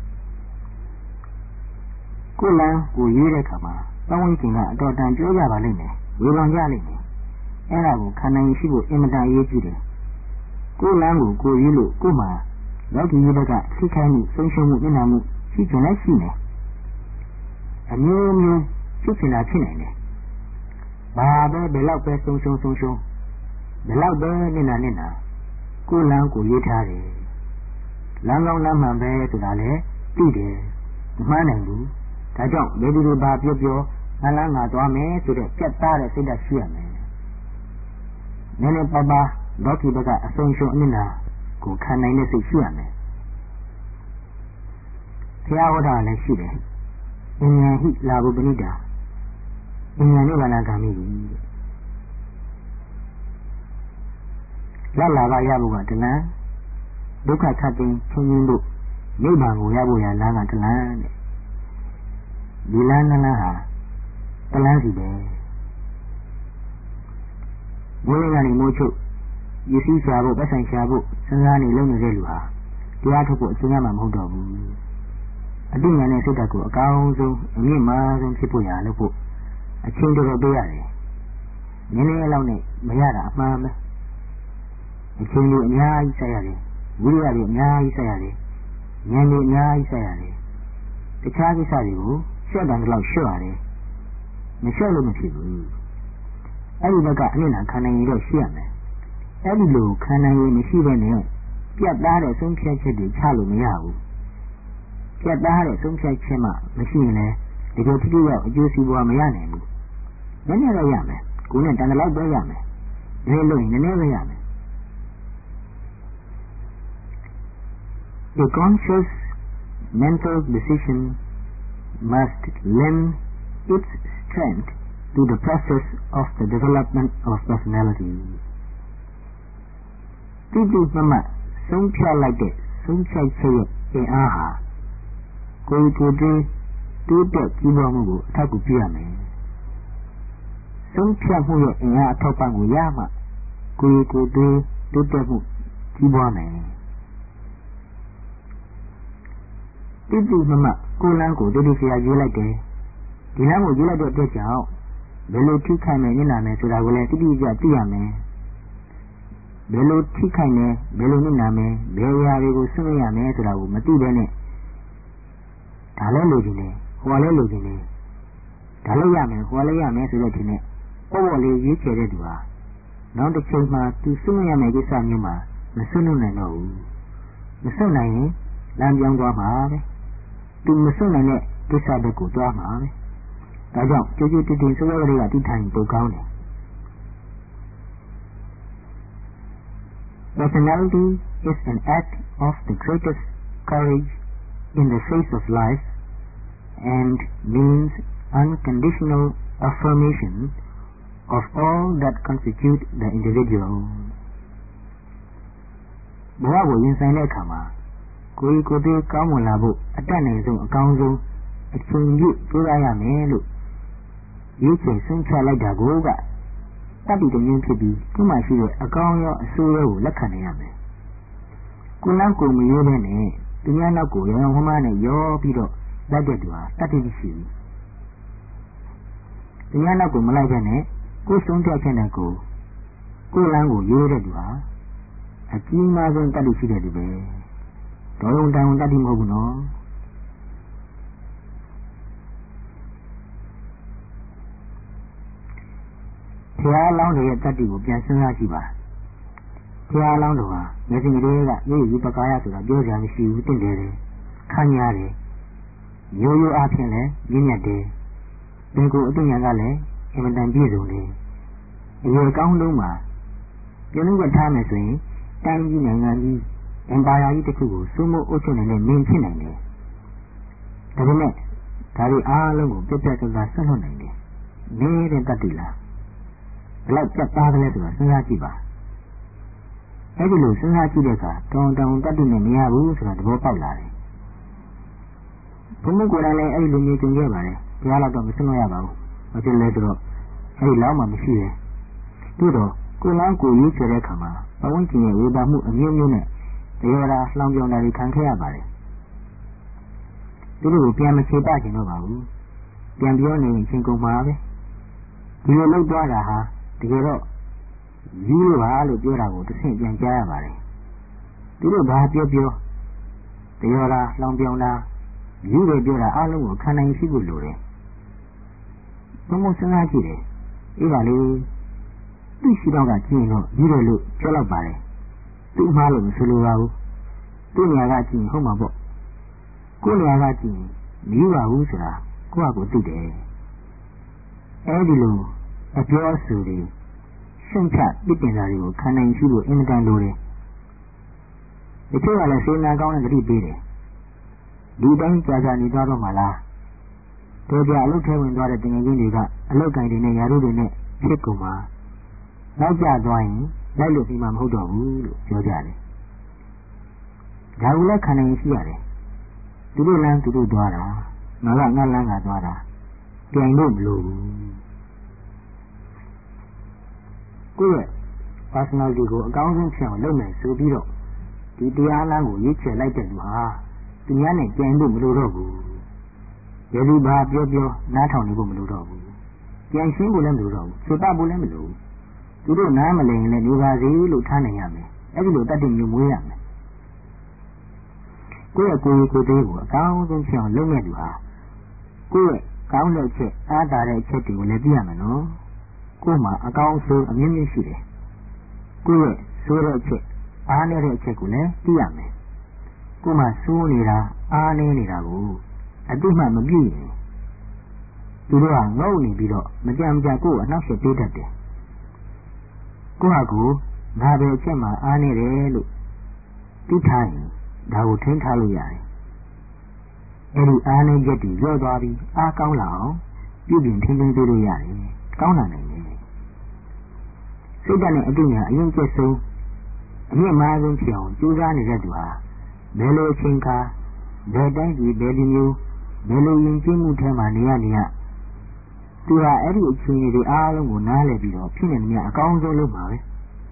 ကိုလန်းကိုရေးတဲ့ခါမှာပတ်ဝန်းကျင်ကအတော်တန်ပြောကြပါလိမ့်မယ်ဝေဖန်ကြလိမ့်မယ်အဲ့ဒါကိုခံနိုင်ရှိဖို့အင်မတန်အရေးကြီးတယ်ကိုလန်းကိုရေးလို့ကိုမှလောကီရေးဘက်ကထိခိုက်မှုဆုံးရှုံးမှုမျက်နှာမှုရှိချင်လဲရှိမယ်အမျိုးဖြစ်ချင်တာဖြစ်နိုင်တယ်ဘာပဲဘယ်လောက်ပဲဆုံးရှုံးဘယ်လောက်ပဲနဲ့ကိုလန်းကိုရေးထားတယ်လမ်းကောင်းလမ်းမှန်ပဲဆိုတာလေသိတယ်မမှန်းနိုင်ဘူးဒါကြောင့်ဘယ်သူတွေဘာပြောငါလန်းငါသွားမယ်ဆိုတဲ့ပြတ်သားတဲ့စိတ်ဓာတ်ရှိရမယ်နည်းနည်းပါးပါးလောကီဘက်ကအဆုံးရှုံးအနစ်နာကိုခံနိုင်တဲ့စိတ်ရှိရမယ်ဘုရားဟောတာလည်းရှိတယ်အဉ္ဉံဟိလာဘုပဏိတာအဉ္ဉံနိဗ္ဗာန်ဂ ामि လက်လာပါရဖို့ကတလန်းဒုက္ခခတ်သိမ်းချင်းချင်းတို့နိဗ္ဗာန်ကိုရဖို့ရလမ်းကတလန်းတဲ့ဒီလမ်းနှစ်လမ်းဟာတလန်းစီပဲဘုရားကနေမိုးချုပ်ရည်စည်းရှာဖို့ပတ်ဆိုင်ရှာဖို့စဉ်းစားနေလုံနေတဲ့လူဟာတရားထုတ်ဖို့အချိန်မှမဟုတ်တော့ဘူးအတိညာနဲ့စိတ်ဓာတ်ကိုအကောင်းဆုံးအမြင့်မားဆုံးဖြစ်ဖို့ရလို့ဖို့အချိန်တော်တော်ပေးရတယ်နည်းနည်းလောက်နဲ့မရတာအမှန်ပဲအချိန်တွေအများကြီးဆက်ရတယ်ဝိရိယတွေအများကြီးဆက်ရတယ်ဉာဏ်တွေအများကြီးဆက်ရတယ်တခြားကိစ္စတွေကိုရှော့တယ်လို့ရှော့ရတယ်မရှော့လို့မဖြစ်ဘူးအဲ့ဒီဘက်ကအနစ်နာခံနိုင်ရတော့ရှိရမယ်အဲ့ဒီလိုခံနိုင်ရင်မရှိဘဲနဲ့ပြတ်သားတဲ့ဆုံးဖြတ်ချက်တွေချလို့မရဘူးပြတ်သားတဲ့ဆုံးဖြတ်ချက်မှမရှိရင်လည်းဒီလိုတိတိကျအကျိုးစီးပွားမရနိုင်ဘူးနည်းနည်းတော့ရမယ်ကိုယ်နဲ့တန်တလောက်ပဲရမယ်ဒီလိုရင်နည်းနည်းပဲရမယ်A conscious mental decision must lend its strength to the process of the development of personality. တိတိကျကျဆုံးဖြတ်လိုက်တဲ့ဆုံးဖြတ်ချက်ရဲ့အင်အားဟာကိုယ်တိုင်တိုးတက်ကြီးပွားမှုကိုအထောက်အကူပြုရမယ်။ဆုံးဖြတ်မှုရဲ့အင်အားအထောက်ပံ့ကိုရမှကိုယ်တိုင်တိုးတက်မှုကြီးပွားမယ်။တိတိကျကျကိုယ်လန်းကိုတိတိကျကျရေးလိုက်တယ်ဒီလမ်းကိုရေးလိုက်တဲ့အတွက်ကြောင့်ဘယ်လိုထိခိုက်မယ်ညနာမယ်ဆိုတာကိုလည်းတိတိကျကျသိရမယ်ဘယ်လိုထိခိုက်မယ်ဘယ်လိုညနာမယ်ဘယ်အရာတွေကိုဆွံ့ရမယ်ဆိုတာကိုမသိဘဲနဲ့ဒါလည်းလိုချင်တယ်ဟိုလည်းလိုချင်တယ်ဒါလည်းရမယ်ဟိုလည်းရမယ်ဆိုတဲ့ဒီနဲ့ပေါ့လေးရေးချယ်တဲ့သူဟာနောက်တစ်ချိန်မှာသူဆွံ့ရမယ်ကိစ္စမျိုးမှာမဆွံ့နိုင်တော့ဘူးမဆွံ့နိုင်ရင်လမ်းပြောင်းသွားမှာပဲသူမဆွနိုင်တဲ့ကိစ္စတွေကိုတွားမှာပဲဒါကြောင့်ကြိုးကြိုးတင်တင်စိုးရတွေကတိထိုင်ပိုကောင်းတယ် Personality is an act of the greatest courage in the face of life and means unconditional affirmation of all that constitute the individual ဘဝကိုရင်ဆိုင်တဲ့အခါမှာကိုယ်ကိုယ်တည်းကောင်းမွန်လာဖို့အတတ်နိုင်ဆုံးအကောင်းဆုံးအချိန်ပြည့်ကြိုးစားရမယ်လို့ရွေးချယ်ဆုံးဖြတ်လိုက်တာကိုကတတိတည်းဖြစ်ပြီးသူ့မှာရှိတဲ့အကောင်းရောအဆိုးရောကိုလက်ခံနိုင်ရမယ်။ကိုယ်နောက်ကိုမရိုးဘဲနဲ့သူများနောက်ကိုရောဟမနဲ့ရောပြီးတော့လိုက်တဲ့သူဟာတတိရှိဘူး။သူများနောက်ကိုမလိုက်ဘဲနဲ့ကိုယ်ဆုံးဖြတ်ချက်နဲ့ကိုယ်လမ်းကိုရိုးတဲ့သူဟာအကြီးမားဆုံးတတိရှိတဲ့သူပဲ။တော်ရုံတန်တတ်တိမဟုတ်ဘူးနော်ဘုရားလောင်းရဲ့တတ်တိကိုပြန်စဉ်းစားကြည့်ပါဘုရားလောင်းတော်ဟာမျက်စိတွေကမြေကြီးပကာယဆိုတာပြောကြမရှိဘူးတင့်တယ်ခံရတယ်ရိုးရိုးအားဖြင့်လည်းရင်းညက်တယ်ဒီကိုအသိဉာဏ်ကလည်းအင်မတန်ပြည့်စုံတယ်အရေကောင်းလုံးမှာပြင်းလို့ထားမယ်ဆိုရင်တိုင်းကြီးနိုင်ငံကြီးအင်ပါယာကြီးတစ်ခုကိုစိုးမိုးအုပ်ချုပ်နေတဲ့မင်းဖြစ်နိုင်တယ်။ဒါပေမဲ့ဒါတွေအားလုံးကိုပြတ်ပြတ်သားသားဆွတ်လွတ်နိုင်တယ်။နေတဲ့တတ်တိလားဘယ်လောက်ပြတ်သားတယ်လဲဆိုတာစဉ်းစားကြည့်ပါ။အဲဒီလိုစဉ်းစားကြည့်တဲ့အခါတောင်တတ်တိနဲ့မရဘူးဆိုတာသဘောပေါက်လာတယ်။ဘုံကိုယ်တိုင်လည်းအဲဒီလိုမျိုးသင်ခဲ့ပါတယ်။ဘုရားလောက်တော့မဆွတ်လွတ်ရပါဘူး။ဘာဖြစ်လဲဆိုတော့အဲဒီလောက်မှမရှိတယ်။သို့တော့ကိုယ်လောင်းကိုရွေးချယ်တဲ့အခါမှာဘဝဝင်ကျင်ရဲ့ဝေဘာမှုအမျိုးမျိုးနဲ့တရားရာလှောင်ပြောင်းတာတွေခံခဲ့ရပါတယ်သူတို့ကိုပြန်မချေပချင်တော့ပါဘူးပြန်ပြောနေရင်ချင်းကုန်ပါပဲဒီလိုလောက်သွားတာဟာတကယ်တော့ယူလို့ပါလို့ပြောတာကိုတစ်ဆင့်ပြန်ကြားရပါတယ်သူတို့ဘာပြောတရားရာလှောင်ပြောင်းတာယူပဲပြောတာအားလုံးကိုခံနိုင်ရှိဖို့လိုတယ်ဘုံဘုံစဉ်းစားကြည့်တယ်အေးပါလေသူသူ့ရှိတော့ကကြည့်ရင်တော့ပြီးတယ်လို့ပြောလိုက်ပါတယ်သူ့မှားလို့မဆိုလိုပါဘူးသူ့နေရာကကြည့်ရင်ဟုတ်မှာပေါ့ကိုယ်နေရာကကြည့်ရင်မယူပါဘူးဆိုတာကိုယ့်ဟာကိုယ်သိတယ်အဲဒီလိုအပြောအဆိုတွေရှင်းချပြစ်တင်တာတွေကိုခံနိုင်ရှိလို့အင်မတန်လိုတယ်ဒီချို့ကလည်းစေနာကောင်းတဲ့ဂတိပေးတယ်ဒီတိုင်းကြာကြာနေသွားတော့မှလားတို့ကြအလုတ်ထဲဝင်သွားတဲ့တင်ငယ်ချင်းတွေကအလုတ်ကင်တွေနဲ့ယာရုတွေနဲ့ဖြစ်ကုန်မှာနောက်ကျသွားရင်လိုက်လို့ပြီးမှမဟုတ်တော့ဘူးလို့ပြောကြတယ်ဒါကလည်းခံနိုင်ရှိရတယ်သူတို့လမ်းသူတို့သွားတာငါကငါလမ်းကသွားတာပြိုင်လို့မလိုဘူးကိုယ့်ရဲ့ personality ကိုအကောင်းဆုံးဖြစ်အောင်လုပ်မယ်ဆိုပြီးတော့ဒီတရားလမ်းကိုရွေးချယ်လိုက်တဲ့လူဟာသူများနဲ့ပြိုင်လို့မလိုတော့ဘူးရည်သူဘာပြောပြောနားထောင်နေဖို့မလိုတော့ဘူးပြိုင်ရှင်းဖို့လည်းမလိုတော့ဘူးဆွတ်တာဖို့လည်းမလိုဘူးသူတို့နားမလည်ရင်လည်းနေပါစေလို့ထားနိုင်ရမယ်အဲဒီလိုတတ်သိမျိုးမွေးရမယ်ကိုယ့်ရဲ့ကိုယ်ကိုယ်သေးကိုအကောင်းဆုံးဖြစ်အောင်လုပ်မဲ့လူဟာကိုယ့်ရဲ့ကောင်းတဲ့အချက်အားသာတဲ့အချက်တွေကိုလည်းသိရမယ်နော်ကိုယ်မှာအကောင်းဆုံးအမြင့်မြင့်ရှိတယ်ကိုယ့်ရဲ့ဆိုးတဲ့အချက်အားနည်းတဲ့အချက်ကိုလည်းသိရမယ်ကိုယ်မှာဆိုးနေတာအားနည်းနေတာကိုအတိမမပြည့်ရင်သူတို့ကငုံနေပြီးတော့မကြမ်းကြကိုယ်အနှောက်အယှက်ပေးတတ်တယ်ကိုယ့်ဟာကိုငါပဲအချက်မှာအားနည်းတယ်လို့သိထားရင်ဒါကိုထိန်းထားလို့ရတယ်အဲဒီအားနည်းချက်တွေကျော်သွားပြီးအားကောင်းလာအောင်ပြုပြင်ထိန်းသိမ်းပေးလို့ရတယ်ကောင်းလာနိုင်တယ်စိတ်ဓာတ်နဲ့အတိညာအရင်ကျက်ဆုံးအမြင့်မားဆုံးဖြစ်အောင်ကြိုးစားနေတဲ့သူဟာဘယ်လိုအချိန်ခါဘယ်တိုင်းပြည်ဘယ်လူမျိုးဘယ်လိုယဉ်ကျေးမှုထဲမှာနေရသူဟာအဲ့ဒီအခြေအနေတွေအားလုံးကိုနားလည်ပြီးတော့ဖြစ်နေတဲ့အကောင်းဆုံးလုပ်မှာပဲ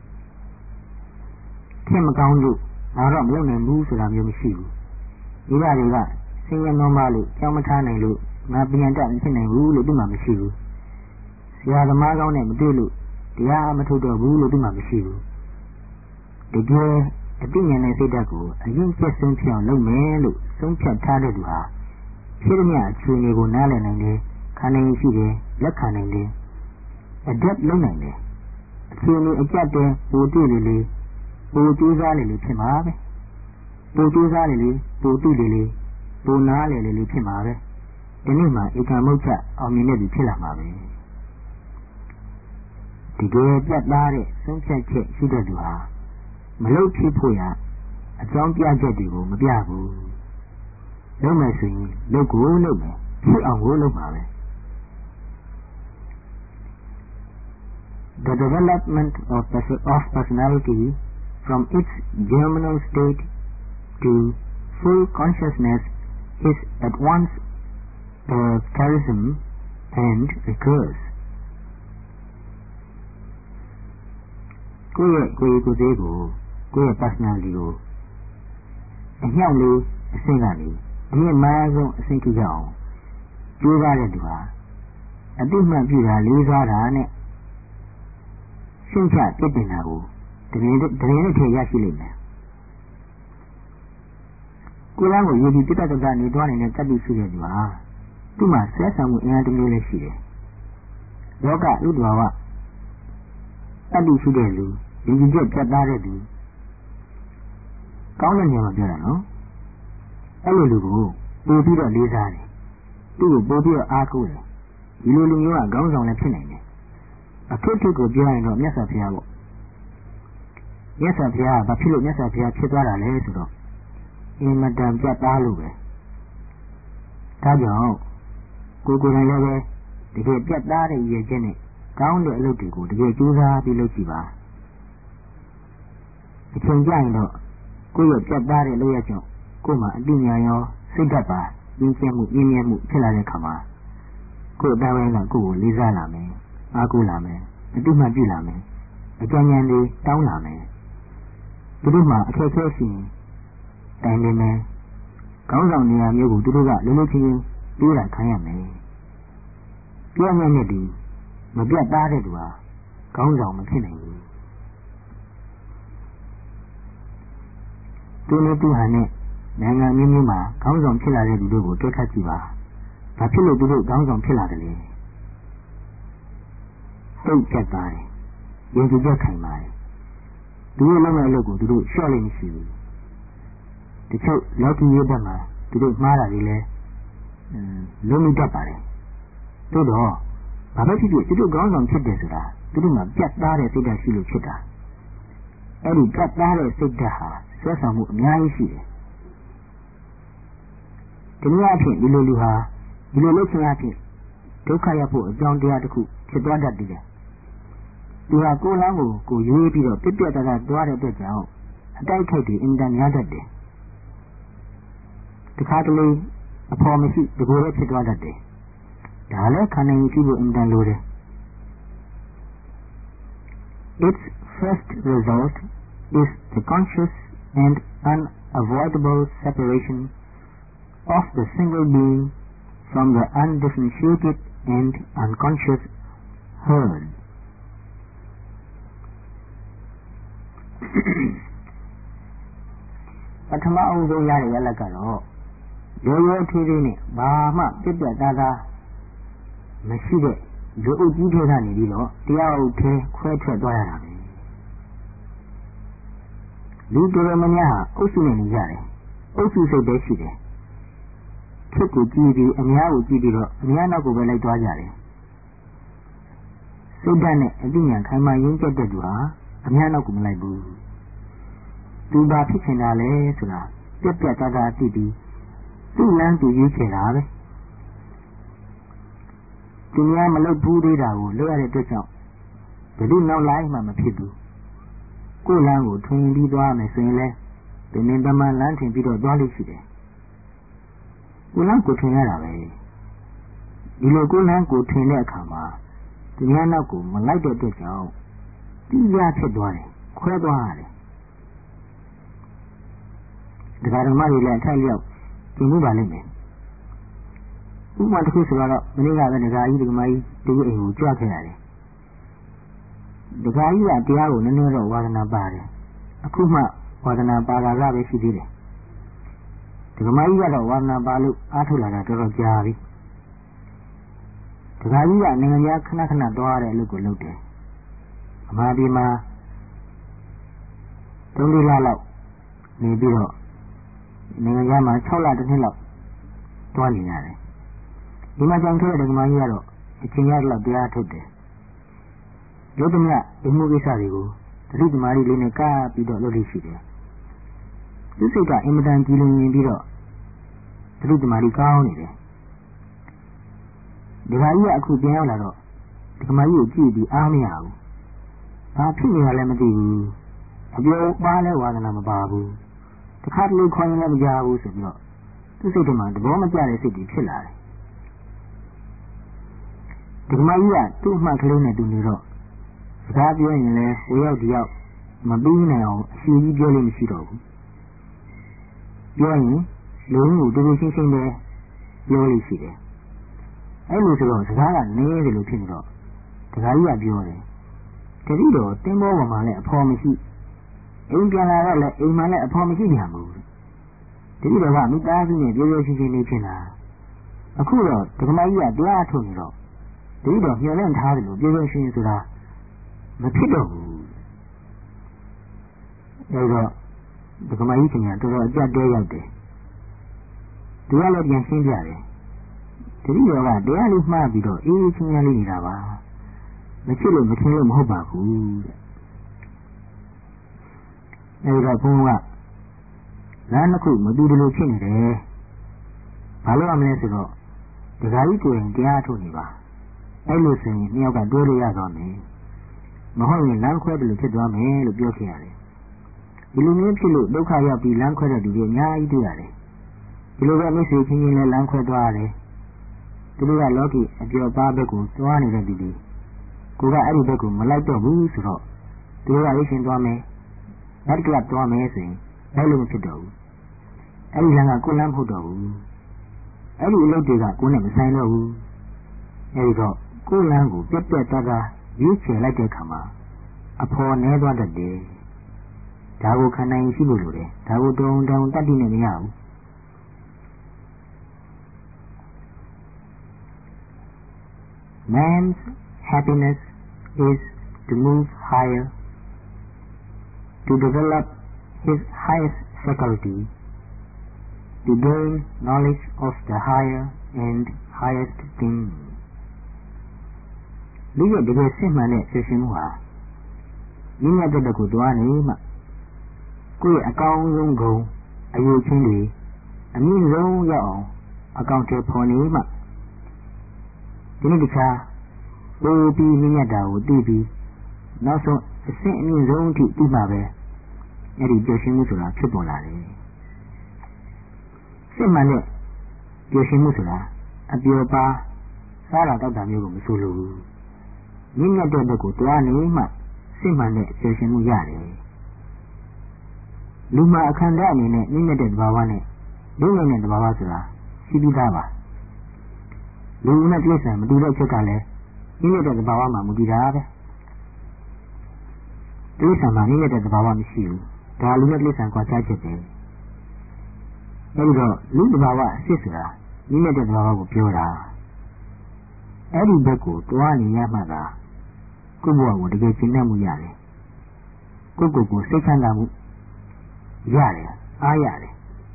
ဖြစ်မကောင်းလို့ငါတော့မလုပ်နိုင်ဘူးဆိုတာမျိုးမရှိဘူးဒီကတွေကဆင်းရဲနှောမလို့ကြောင်းမထားနိုင်လို့ငါပြန်တက်မဖြစ်နိုင်ဘူးလို့သူမှမရှိဘူးဆရာသမားကောင်းနဲ့မတွေ့လို့တရားမထုတ်တော့ဘူးလို့သူမှမရှိဘူးတကယ်အတိညာနဲ့စိတ်ဓာတ်ကိုအရင်ကျက်ဆုံးဖြစ်အောင်လုပ်မယ်လို့ဆုံးဖြတ်ထားတဲ့သူဟာဖြစ်တဲ့အခြေအနေကိုနားလည်နိုင်တယ်ခံနိုင်ရှိတယ်လက်ခံနိုင်တယ် adapt လုပ်နိုင်တယ်အခြေအနေအကျပ်တဲ့ပိုတွေ့လေလေပိုကြိုးစားလေလေဖြစ်မှာပဲပိုကြိုးစားလေလေပိုတွေ့လေလေပိုနားလေလေဖြစ်မှာပဲဒီနေ့မှဧကမုတ်ချအောင်မြင်တဲ့သူဖြစ်လာမှာပဲဒီကယ်ပြတ်သားတဲ့ဆုံးဖြတ်ချက်ရှိတဲ့သူဟာမလုပ်ဖြစ်ဖို့ရအကြောင်းပြချက်တွေကိုမပြဘူးလုပ်မယ်ဆိုရင်လုပ်ကိုလုပ်မယ်ဖြစ်အောင်ကိုလုပ်မှာပဲ The development of personality from its germinal state to full consciousness is at once a charism and a curse. ကိုယ့်ရဲ့ personality ကိုအညောင်းလေးအဆင့်ကနေအမြင့်မားဆုံးအဆင့်ကြည့်ကြအောင်ကြိုးစားတဲ့သူဟာအတိမှန်ပြတာလေးစားတာနဲ့ရှင်းချပြစ်တင်တာကိုတကယ်နဲ့ထည့်ရရှိလိမ့်မယ်ကိုယ်ကကိုရည်ပြီးပြတ်တက်တာနေသွားနေတဲ့တတ်သိရှိတဲ့သူဟာသူ့မှာဆွဲဆောင်မှုအင်အားတစ်မျိုးလည်းရှိတယ်လောကဥဒ္ဒဝါတတ်သိရှိတဲ့လူဒီကြည့်ပြတ်သားတဲ့သူကောင်းတဲ့နေရာမှာပြောတာနော်အဲ့လိုလူကိုပို့ပြီးတော့လေးစားတယ်သူ့ကိုပို့ပြီးတော့အားကိုးတယ်ဒီလိုလူမျိုးကခေါင်းဆောင်လည်းဖြစ်နိုင်တယ်အခုထုကိုပြောရင်တော့မြတ်စွာဘုရားပေါ့မြတ်စွာဘုရားကဘာဖြစ်လို့မြတ်စွာဘုရားဖြစ်သွားတာလဲဆိုတော့အင်မတန်ပြတ်သားလို့ပဲဒါကြောင့်ကိုယ်တိုင်လည်းပဲတကယ်ပြတ်သားတဲ့ရည်ချက်နဲ့ကောင်းတဲ့အလုပ်တွေကိုတကယ်ကြိုးစားပြီးလုပ်ကြည့်ပါအချိန်ကြရင်တော့ကိုယ့်ရဲ့ပြတ်သားတဲ့လုပ်ရကြောင့်ကိုယ်မှာအတိညာရောစိတ်ဓာတ်ပါရင်းကျက်မှုရင်းမြဲမှုဖြစ်လာတဲ့အခါမှာကိုယ်အတိုင်းကကိုယ်ကိုလေးစားလာမယ်အားကိုးလာမယ်အတိမှပြုလာမယ်အကြံဉာဏ်တွေတောင်းလာမယ်သူတို့မှာအခက်အခဲရှိရင်တိုင်နေမယ်ခေါင်းဆောင်နေရာမျိုးကိုသူတို့ကလုံးလုံးချင်းချင်းပြေးတာခံရမယ်ပြောင်းရတဲ့သူမပြတ်သားတဲ့သူဟာခေါင်းဆောင်မဖြစ်နိုင်ဘူးသူနဲ့သူဟာနဲ့နိုင်ငံမျိုးမျိုးမှာခေါင်းဆောင်ဖြစ်လာတဲ့သူတို့ကိုတွေ့ခတ်ကြည့်ပါဘာဖြစ်လို့သူတို့ခေါင်းဆောင်ဖြစ်လာတယ်လဲစိတ်ပြတ်သားတယ်ယုံကြည်ချက်ခိုင်ပါတယ်သူတို့လုံးမဲ့အလုပ်ကိုသူတို့လျှော့လို့မရှိဘူးတချို့လောကီရေးဘက်မှာသူတို့မှားတာတွေလည်းလုံးမိတတ်ပါတယ်သို့တော့ဘာပဲဖြစ်ဖြစ်သူတို့ကောင်းဆောင်ဖြစ်တယ်ဆိုတာသူတို့မှာပြတ်သားတဲ့စိတ်ဓာတ်ရှိလို့ဖြစ်တာအဲ့ဒီပြတ်သားတဲ့စိတ်ဓာတ်ဟာဆွဲဆောင်မှုအများကြီးရှိတယ်ဒီလိုအဖြစ်ဒီလိုလူဟာဒီလိုလုပ်ခြင်းအဖြစ်ဒုက္ခရောက်ဖို့အကြောင်းတရားတစ်ခုဖြစ်သွားတတ်တယ်သူဟာကိုယ်လောင်းကိုရွေးပြီးတော့ပြက်ပြက်သားသားသွားတဲ့အတွက်ကြောင့်အတိုက်ခိုက်တွေအင်တန်များတတ်တယ်တခါတလေအဖော်မရှိတကူလည်းဖြစ်သွားတတ်တယ်ဒါလည်းခန္ဓာရင်ကြည့်ဖို့အင်တန်လိုတယ် Its first result is the conscious and unavoidable separation of the single being from the undifferentiated and unconscious herd. ပထမအဦးဆုံးရတဲ့ရလဒ်ကတော့ရိုးရိုးထွေးထွေးနဲ့ဘာမှပြတ်ပြတ်သားသားမရှိတဲ့လူအုပ်ကြီးတွေကနေပြီးတော့တရားအုပ်ထဲခွဲထွက်သွားရတာပဲလူတော်တော်များများအုပ်စုနဲ့နေကြတယ်အုပ်စုစိတ်ပဲရှိတယ်ခက်ကိုကြည့်ပြီးအများကိုကြည့်ပြီးတော့အများနောက်ကိုပဲလိုက်သွားကြတယ်စိတ်ဓာတ်နဲ့အသိဉာဏ်ခိုင်မာရင်းကျက်တဲ့သူဟာအများနောက်ကိုမလိုက်ဘူးသူဘာဖြစ်ချင်တာလဲဆိုတာပြက်ပြက်သားသားသိပြီးသူ့လမ်းသူရွေးချယ်တာပဲသူများမလုပ်ဘူးသေးတာကိုလုပ်ရတဲ့အတွက်ကြောင့်ဘယ်သူနောက်လိုက်မှမဖြစ်ဘူးကိုယ်လမ်းကိုထွင်ပြီးသွားမယ်ဆိုရင်လည်းဒီနေ့တမန်လမ်းထင်ပြီးတော့သွားလို့ရှိတယ်ကိုယ်လမ်းကိုထွင်ရတာပဲဒီလိုကိုယ်လမ်းကိုထွင်တဲ့အခါမှာသူများနောက်ကိုမလိုက်တဲ့အတွက်ကြောင့်တိကျဖြစ်သွားတယ်ခွဲသွားရတယ်ဒကာဓမ္မတွေလည်းအထိုက်လျောက်ကျင့်မှုပါလိမ့်မယ်ဥပမာတစ်ခုဆိုတော့မနေ့ကပဲဒကာကြီးဒကာမကြီးတူအိမ်ကိုကြွခဲ့ရတယ်ဒကာကြီးကတရားကိုနည်းနည်းတော့ဝါဒနာပါတယ်အခုမှဝါဒနာပါတာကပဲရှိသေးတယ်ဒကာမကြီးကတော့ဝါဒနာပါလို့အားထုတ်လာတာတော်တော်ကြာပြီဒကာကြီးကနိုင်ငံခြားခဏခဏသွားတဲ့အလုပ်ကိုလုပ်တယ်အမှားဒီမှာ3-4 လလောက်နေပြီးတော့နိုင်ငံခြားမှာ6 လတစ်နှစ်လောက်သွားနေရတယ်ဒီမှာကြောင့်ခဲ့တဲ့ဒကာမကြီးကတော့အချိန်ရလောက်တရားထုတ်တယ်ရုပ်သမျှအမှုကိစ္စတွေကိုတတိသမารီလေးနဲ့ကပ်ပြီးတော့လုပ်လို့ရှိတယ်သူစိတ်ကအင်မတန်ကြည်လင်ပြီးတော့တတိသမารီကောင်းနေတယ်ဒကာကြီးကအခုပြန်ရောက်လာတော့ဒကာမကြီးကိုကြည့်ပြီးအားမရဘူးဘာဖြစ်နေရလဲမသိဘူးအပြောပါလဲဝါဒနာမပါဘူးတခါတလေခေါင်းလည်းမကြဘူးဆိုပြီးတော့သူစိတ်ထဲမှာသဘောမကျတဲ့စိတ်ကြီးဖြစ်လာတယ်ဒကာမကြီးကသူ့အမှတ်ကလေးနဲ့တူနေတော့စကားပြောရင်လည်းဟိုရောက်ဒီရောက်မပြီးနိုင်အောင်အရှိကြီးပြောလို့မရှိတော့ဘူးပြောရင်လုံးကိုတူတူရှင်းရှင်းပဲပြောလို့ရှိတယ်အဲ့လိုဆိုတော့စကားကနည်းတယ်လို့ဖြစ်နေတော့ဒကာကြီးကပြောတယ်တတိတော်တင်းဘောပေါ်မှာလည်းအဖော်မရှိအိမ်ပြန်လာတော့လည်းအိမ်မှာလည်းအဖော်မရှိပြန်ဘူးတတိတော်ကမိသားစုနဲ့ပြောပြောရှင်းရှင်းလေးဖြစ်လာအခုတော့ဒကာမကြီးကတရားထုတ်နေတော့တတိတော်မျှော်လင့်ထားတယ်လို့ပြောပြောရှင်းရှင်းဆိုတာမဖြစ်တော့ဘူးအဲတော့ဒကာမကြီးကတော်တော်အကြက်တဲရောက်တယ်သူကလည်းပြန်ရှင်းပြတယ်တတိတော်ကတရားလေးမှားပြီးတော့အေးချင်းချင်းလေးနေတာပါမဖြစ်လို့မထင်လို့မဟုတ်ပါဘူးတဲ့အဲဒါဘုန်းကလမ်းတစ်ခုမတူတယ်လို့ဖြစ်နေတယ်ဘာလို့ရမလဲဆိုတော့ဒကာကြီးကိုရင်တရားထုတ်နေပါအဲ့လိုဆိုရင်နှစ်ယောက်ကတွဲလို့ရသွားမယ်မဟုတ်ရင်လမ်းခွဲတယ်လို့ဖြစ်သွားမယ်လို့ပြောခဲ့ရတယ်ဒီလိုမျိုးဖြစ်လို့ဒုက္ခရောက်ပြီးလမ်းခွဲတဲ့လူတွေအများကြီးတွေ့ရတယ်ဒီလိုပဲမိတ်ဆွေချင်းချင်းလည်းလမ်းခွဲသွားရတယ်သူတို့ကလောကီအပြောပါဘက်ကိုသွားနေတဲ့လူတွေကိုကအဲ့ဒီဘက်ကိုမလိုက်တော့ဘူးဆိုတော့သူတို့ကရိတ်ရှင်သွားမယ်နောက်ကလပ်သွားမယ်ဆိုရင်လိုက်လို့မဖြစ်တော့ဘူးအဲ့ဒီလမ်းကကိုယ်လမ်းမဟုတ်တော့ဘူးအဲ့ဒီအလုပ်တွေကကိုယ်နဲ့မဆိုင်တော့ဘူးအဲ့ဒီတော့ကိုယ်လမ်းကိုပြက်ပြက်သားသားရွေးချယ်လိုက်တဲ့အခါမှာအဖော်နဲသွားတတ်တယ်ဒါကိုခန္ဓာရင်ရှိဖို့လိုတယ်ဒါကိုတုံတတ်တိနဲ့မရဘူးMan's happiness is to move higher, to develop his highest faculty, to gain knowledge of the higher and highest thing. လူရဲ့တကယ်စစ်မှန်တဲ့ဆွေးရှင်မှုဟာမြင့်မြတ်တဲ့ကိုသွားနေမှကိုယ့်ရဲ့အကောင်းဆုံးဂုဏ်အယူချင်းတွေအမြင့်ဆုံးရောက်အောင်အကောင့်တွေဖော်နေမှဒီနေ့တခြားပို့ပြီးမြင့်မြတ်တာကိုသိပြီးနောက်ဆုံးအဆင့်အမြင့်ဆုံးအထိသိမှပဲအဲ့ဒီပျော်ရွှင်မှုဆိုတာဖြစ်ပေါ်လာတယ်စစ်မှန်တဲ့ပျော်ရွှင်မှုဆိုတာအပျော်ပါစားတာတောက်တာမျိုးကိုမဆိုလိုဘူးမြင့်မြတ်တဲ့ဘက်ကိုတွားနေမှစစ်မှန်တဲ့ပျော်ရွှင်မှုရတယ်လူမှာအခန္ဓာအနေနဲ့မြင့်မြတ်တဲ့သဘာဝနဲ့လူငယ်တဲ့သဘာဝဆိုတာရှိပြီးသားပါလူနဲ့တိရစ္ဆာန်မတူတဲ့ချက်ကလည်းမြင့်မြတ်တဲ့သဘာဝမှာမူတည်တာပဲတိရစ္ဆာန်မှာမြင့်မြတ်တဲ့သဘာဝမရှိဘူးဒါလူနဲ့တိရစ္ဆာန်ကွာခြားချက်ပဲအဲဒီတော့လူသဘာဝအစစ်ဆိုတာမြင့်မြတ်တဲ့သဘာဝကိုပြောတာအဲ့ဒီဘက်ကိုတွားနေရမှသာကိုယ့်ဘဝကိုတကယ်ကျင့်တတ်မှုရတယ်ကိုယ့်ကိုယ်စိတ်ချမ်းသာမှုရတယ်အားရတယ်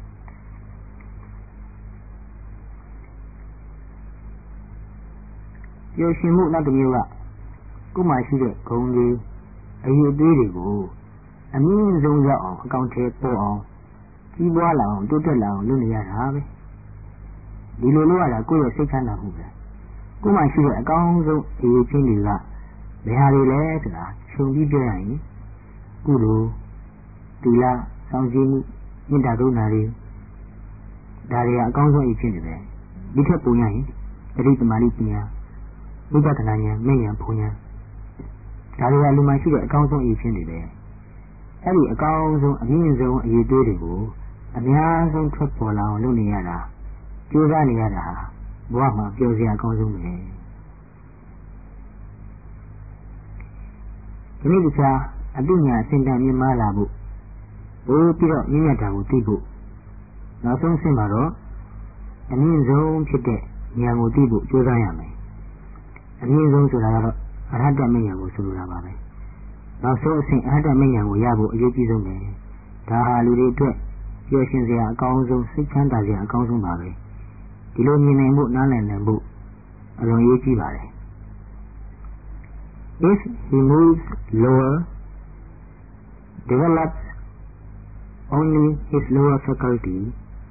ပျော်ရွှင်မှုနောက်တစ်မျိုးကကိုယ်မှာရှိတဲ့ဂုဏ်တွေအယူအသေးတွေကိုအမြင့်ဆုံးရောက်အောင်အကောင့်ထဲပေါ်အောင်ကြီးပွားလာအောင်တိုးတက်လာအောင်လုပ်နေရတာပဲဒီလိုလုပ်ရတာကိုယ့်ရဲ့စိတ်ချမ်းသာမှုပဲကိုယ်မှာရှိတဲ့အကောင်းဆုံးအယူချင်းတွေကဘယ်ဟာတွေလဲဆိုတာခြုံပြီးပြောရရင်ကုသိုလ်သီလစောင့်ကြည့်မှုမေတ္တာကရုဏာတွေဒါတွေကအကောင်းဆုံးအချင်းတွေပဲဒီထက်ပိုရရင်ပရိသမာဓိပညာဝိပဿနာဉာဏ်မဉဏ်ဘုံဉာဏ်ဒါတွေကလူမှရှိတဲ့အကောင်းဆုံးအချင်းတွေပဲအဲ့ဒီအကောင်းဆုံးအမြင့်ဆုံးအရေးသေးတွေကိုအများဆုံးထွက်ပေါ်လာအောင်လုပ်နေရတာကြိုးစားနေရတာဘဝမှာပျော်စရာအကောင်းဆုံးပဲဒီနေ့ကစားအပညာစင်တန်မြင့်မားလာဖို့ဘိုးပြီးတော့မြင့်မြတ်တာကိုသိဖို့နောက်ဆုံးဆင့်မှာတော့အမြင့်ဆုံးဖြစ်တဲ့ဉာဏ်ကိုသိဖို့ကြိုးစားရမယ်အမြင့်ဆုံးဆိုတာကတော့အရဟတမဉာဏ်ကိုဆိုလိုတာပါပဲနောက်ဆုံးအဆင့်အရဟတမဉာဏ်ကိုရဖို့အရေးကြီးဆုံးပဲဒါဟာလူတွေအတွက်ပျော်ရွှင်စရာအကောင်းဆုံးစိတ်ချမ်းသာစရာအကောင်းဆုံးပါပဲဒီလိုမြင်နိုင်ဖို့နားလည်နိုင်ဖို့အလွန်ရေးကြီးပါတယ် If he moves lower develops only his lower faculty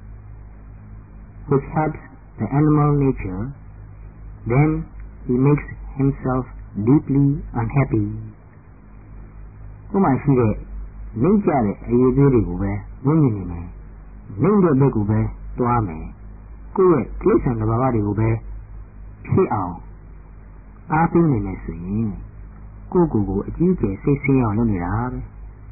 which helps the animal nature then he makes himself deeply unhappy ကိုမှရှိတဲ့နှိမ့်ကြတဲ့အရေးသေးတွေကိုပဲဝိညာဉ်နေမယ်နှိမ့်တဲ့ဘက်ကိုပဲတွားမယ်ကိုယ့်ရဲ့ကိစ္စသဘာဝတွေကိုပဲဖြစ်အောင်အားပေးနေမယ်ဆိုရင်ကိုယ့်ကိုယ်အကြီးကျယ်စိတ်ဆင်းအောင်လုပ်နေတာပဲ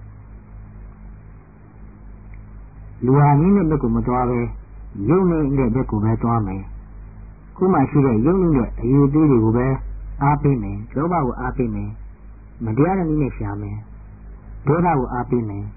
လူဟာမြင့်တဲ့ဘက်ကိုမတွားပဲယုံနေတဲ့ဘက်ကိုပဲတွားမယ်ကိုယ်မှရှိတဲ့ယုံနေတဲ့အရေးသေးတွေကိုပဲအားပေးမယ်လောဘကိုအားပေးမယ်မတရားတဲ့နည်းနဲ့ရှာမယ်ဒေါသကိုအားပေးမယ်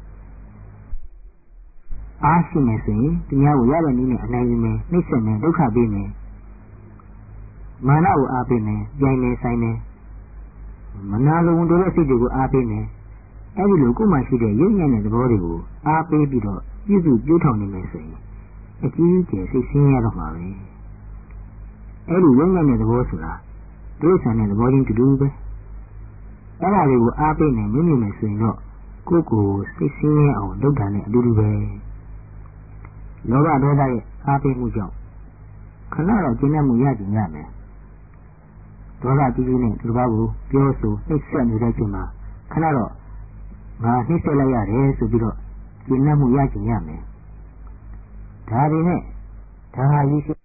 အားရှိမယ်ဆိုရင်သူများကိုရတဲ့နည်းနဲ့အနိုင်ယူမယ်နှိမ့်ဆက်မယ်ဒုက္ခပေးမယ်မာနကိုအားပေးမယ်ပြိုင်မယ်ဆိုင်မယ်မနာလိုဝန်တိုးတဲ့စိတ်တွေကိုအားပေးမယ်အဲဒီလိုကိုယ်မှရှိတဲ့ရုပ်ဉာဏ်တဲ့သဘောတွေကိုအားပေးပြီးတော့ပြည့်စုံပြည့်ထောင်နေမယ်ဆိုရင်အကြီးကျယ်စိတ်ဆင်းရဲတော့မှာပဲအဲဒီရုပ်ဉာဏ်တဲ့သဘောဆိုတာဒုစရတဲ့သဘောချင်းတူတူပဲအဲ့ဒါတွေကိုအားပေးနေမိမယ်ဆိုရင်တော့ကိုယ့်ကိုယ်စိတ်ဆင်းရဲအောင်လုပ်တာနဲ့အတူတူပဲလောဘဒေါသရဲ့အားပေးမှုကြောင့်ခဏတော့ကျဉ်းမှုရကြရမယ်ဒေါသကြီးကြီးနဲ့ဒီဘာကိုပြောဆိုနှိမ့်ဆက်နေတဲ့ချိန်မှာခဏတော့ငါနှိမ့်ဆက်လိုက်ရတယ်ဆိုပြီးတော့ကျဉ်းမှုရကြရမယ်ဒါပေမဲ့ဒါဟာရည်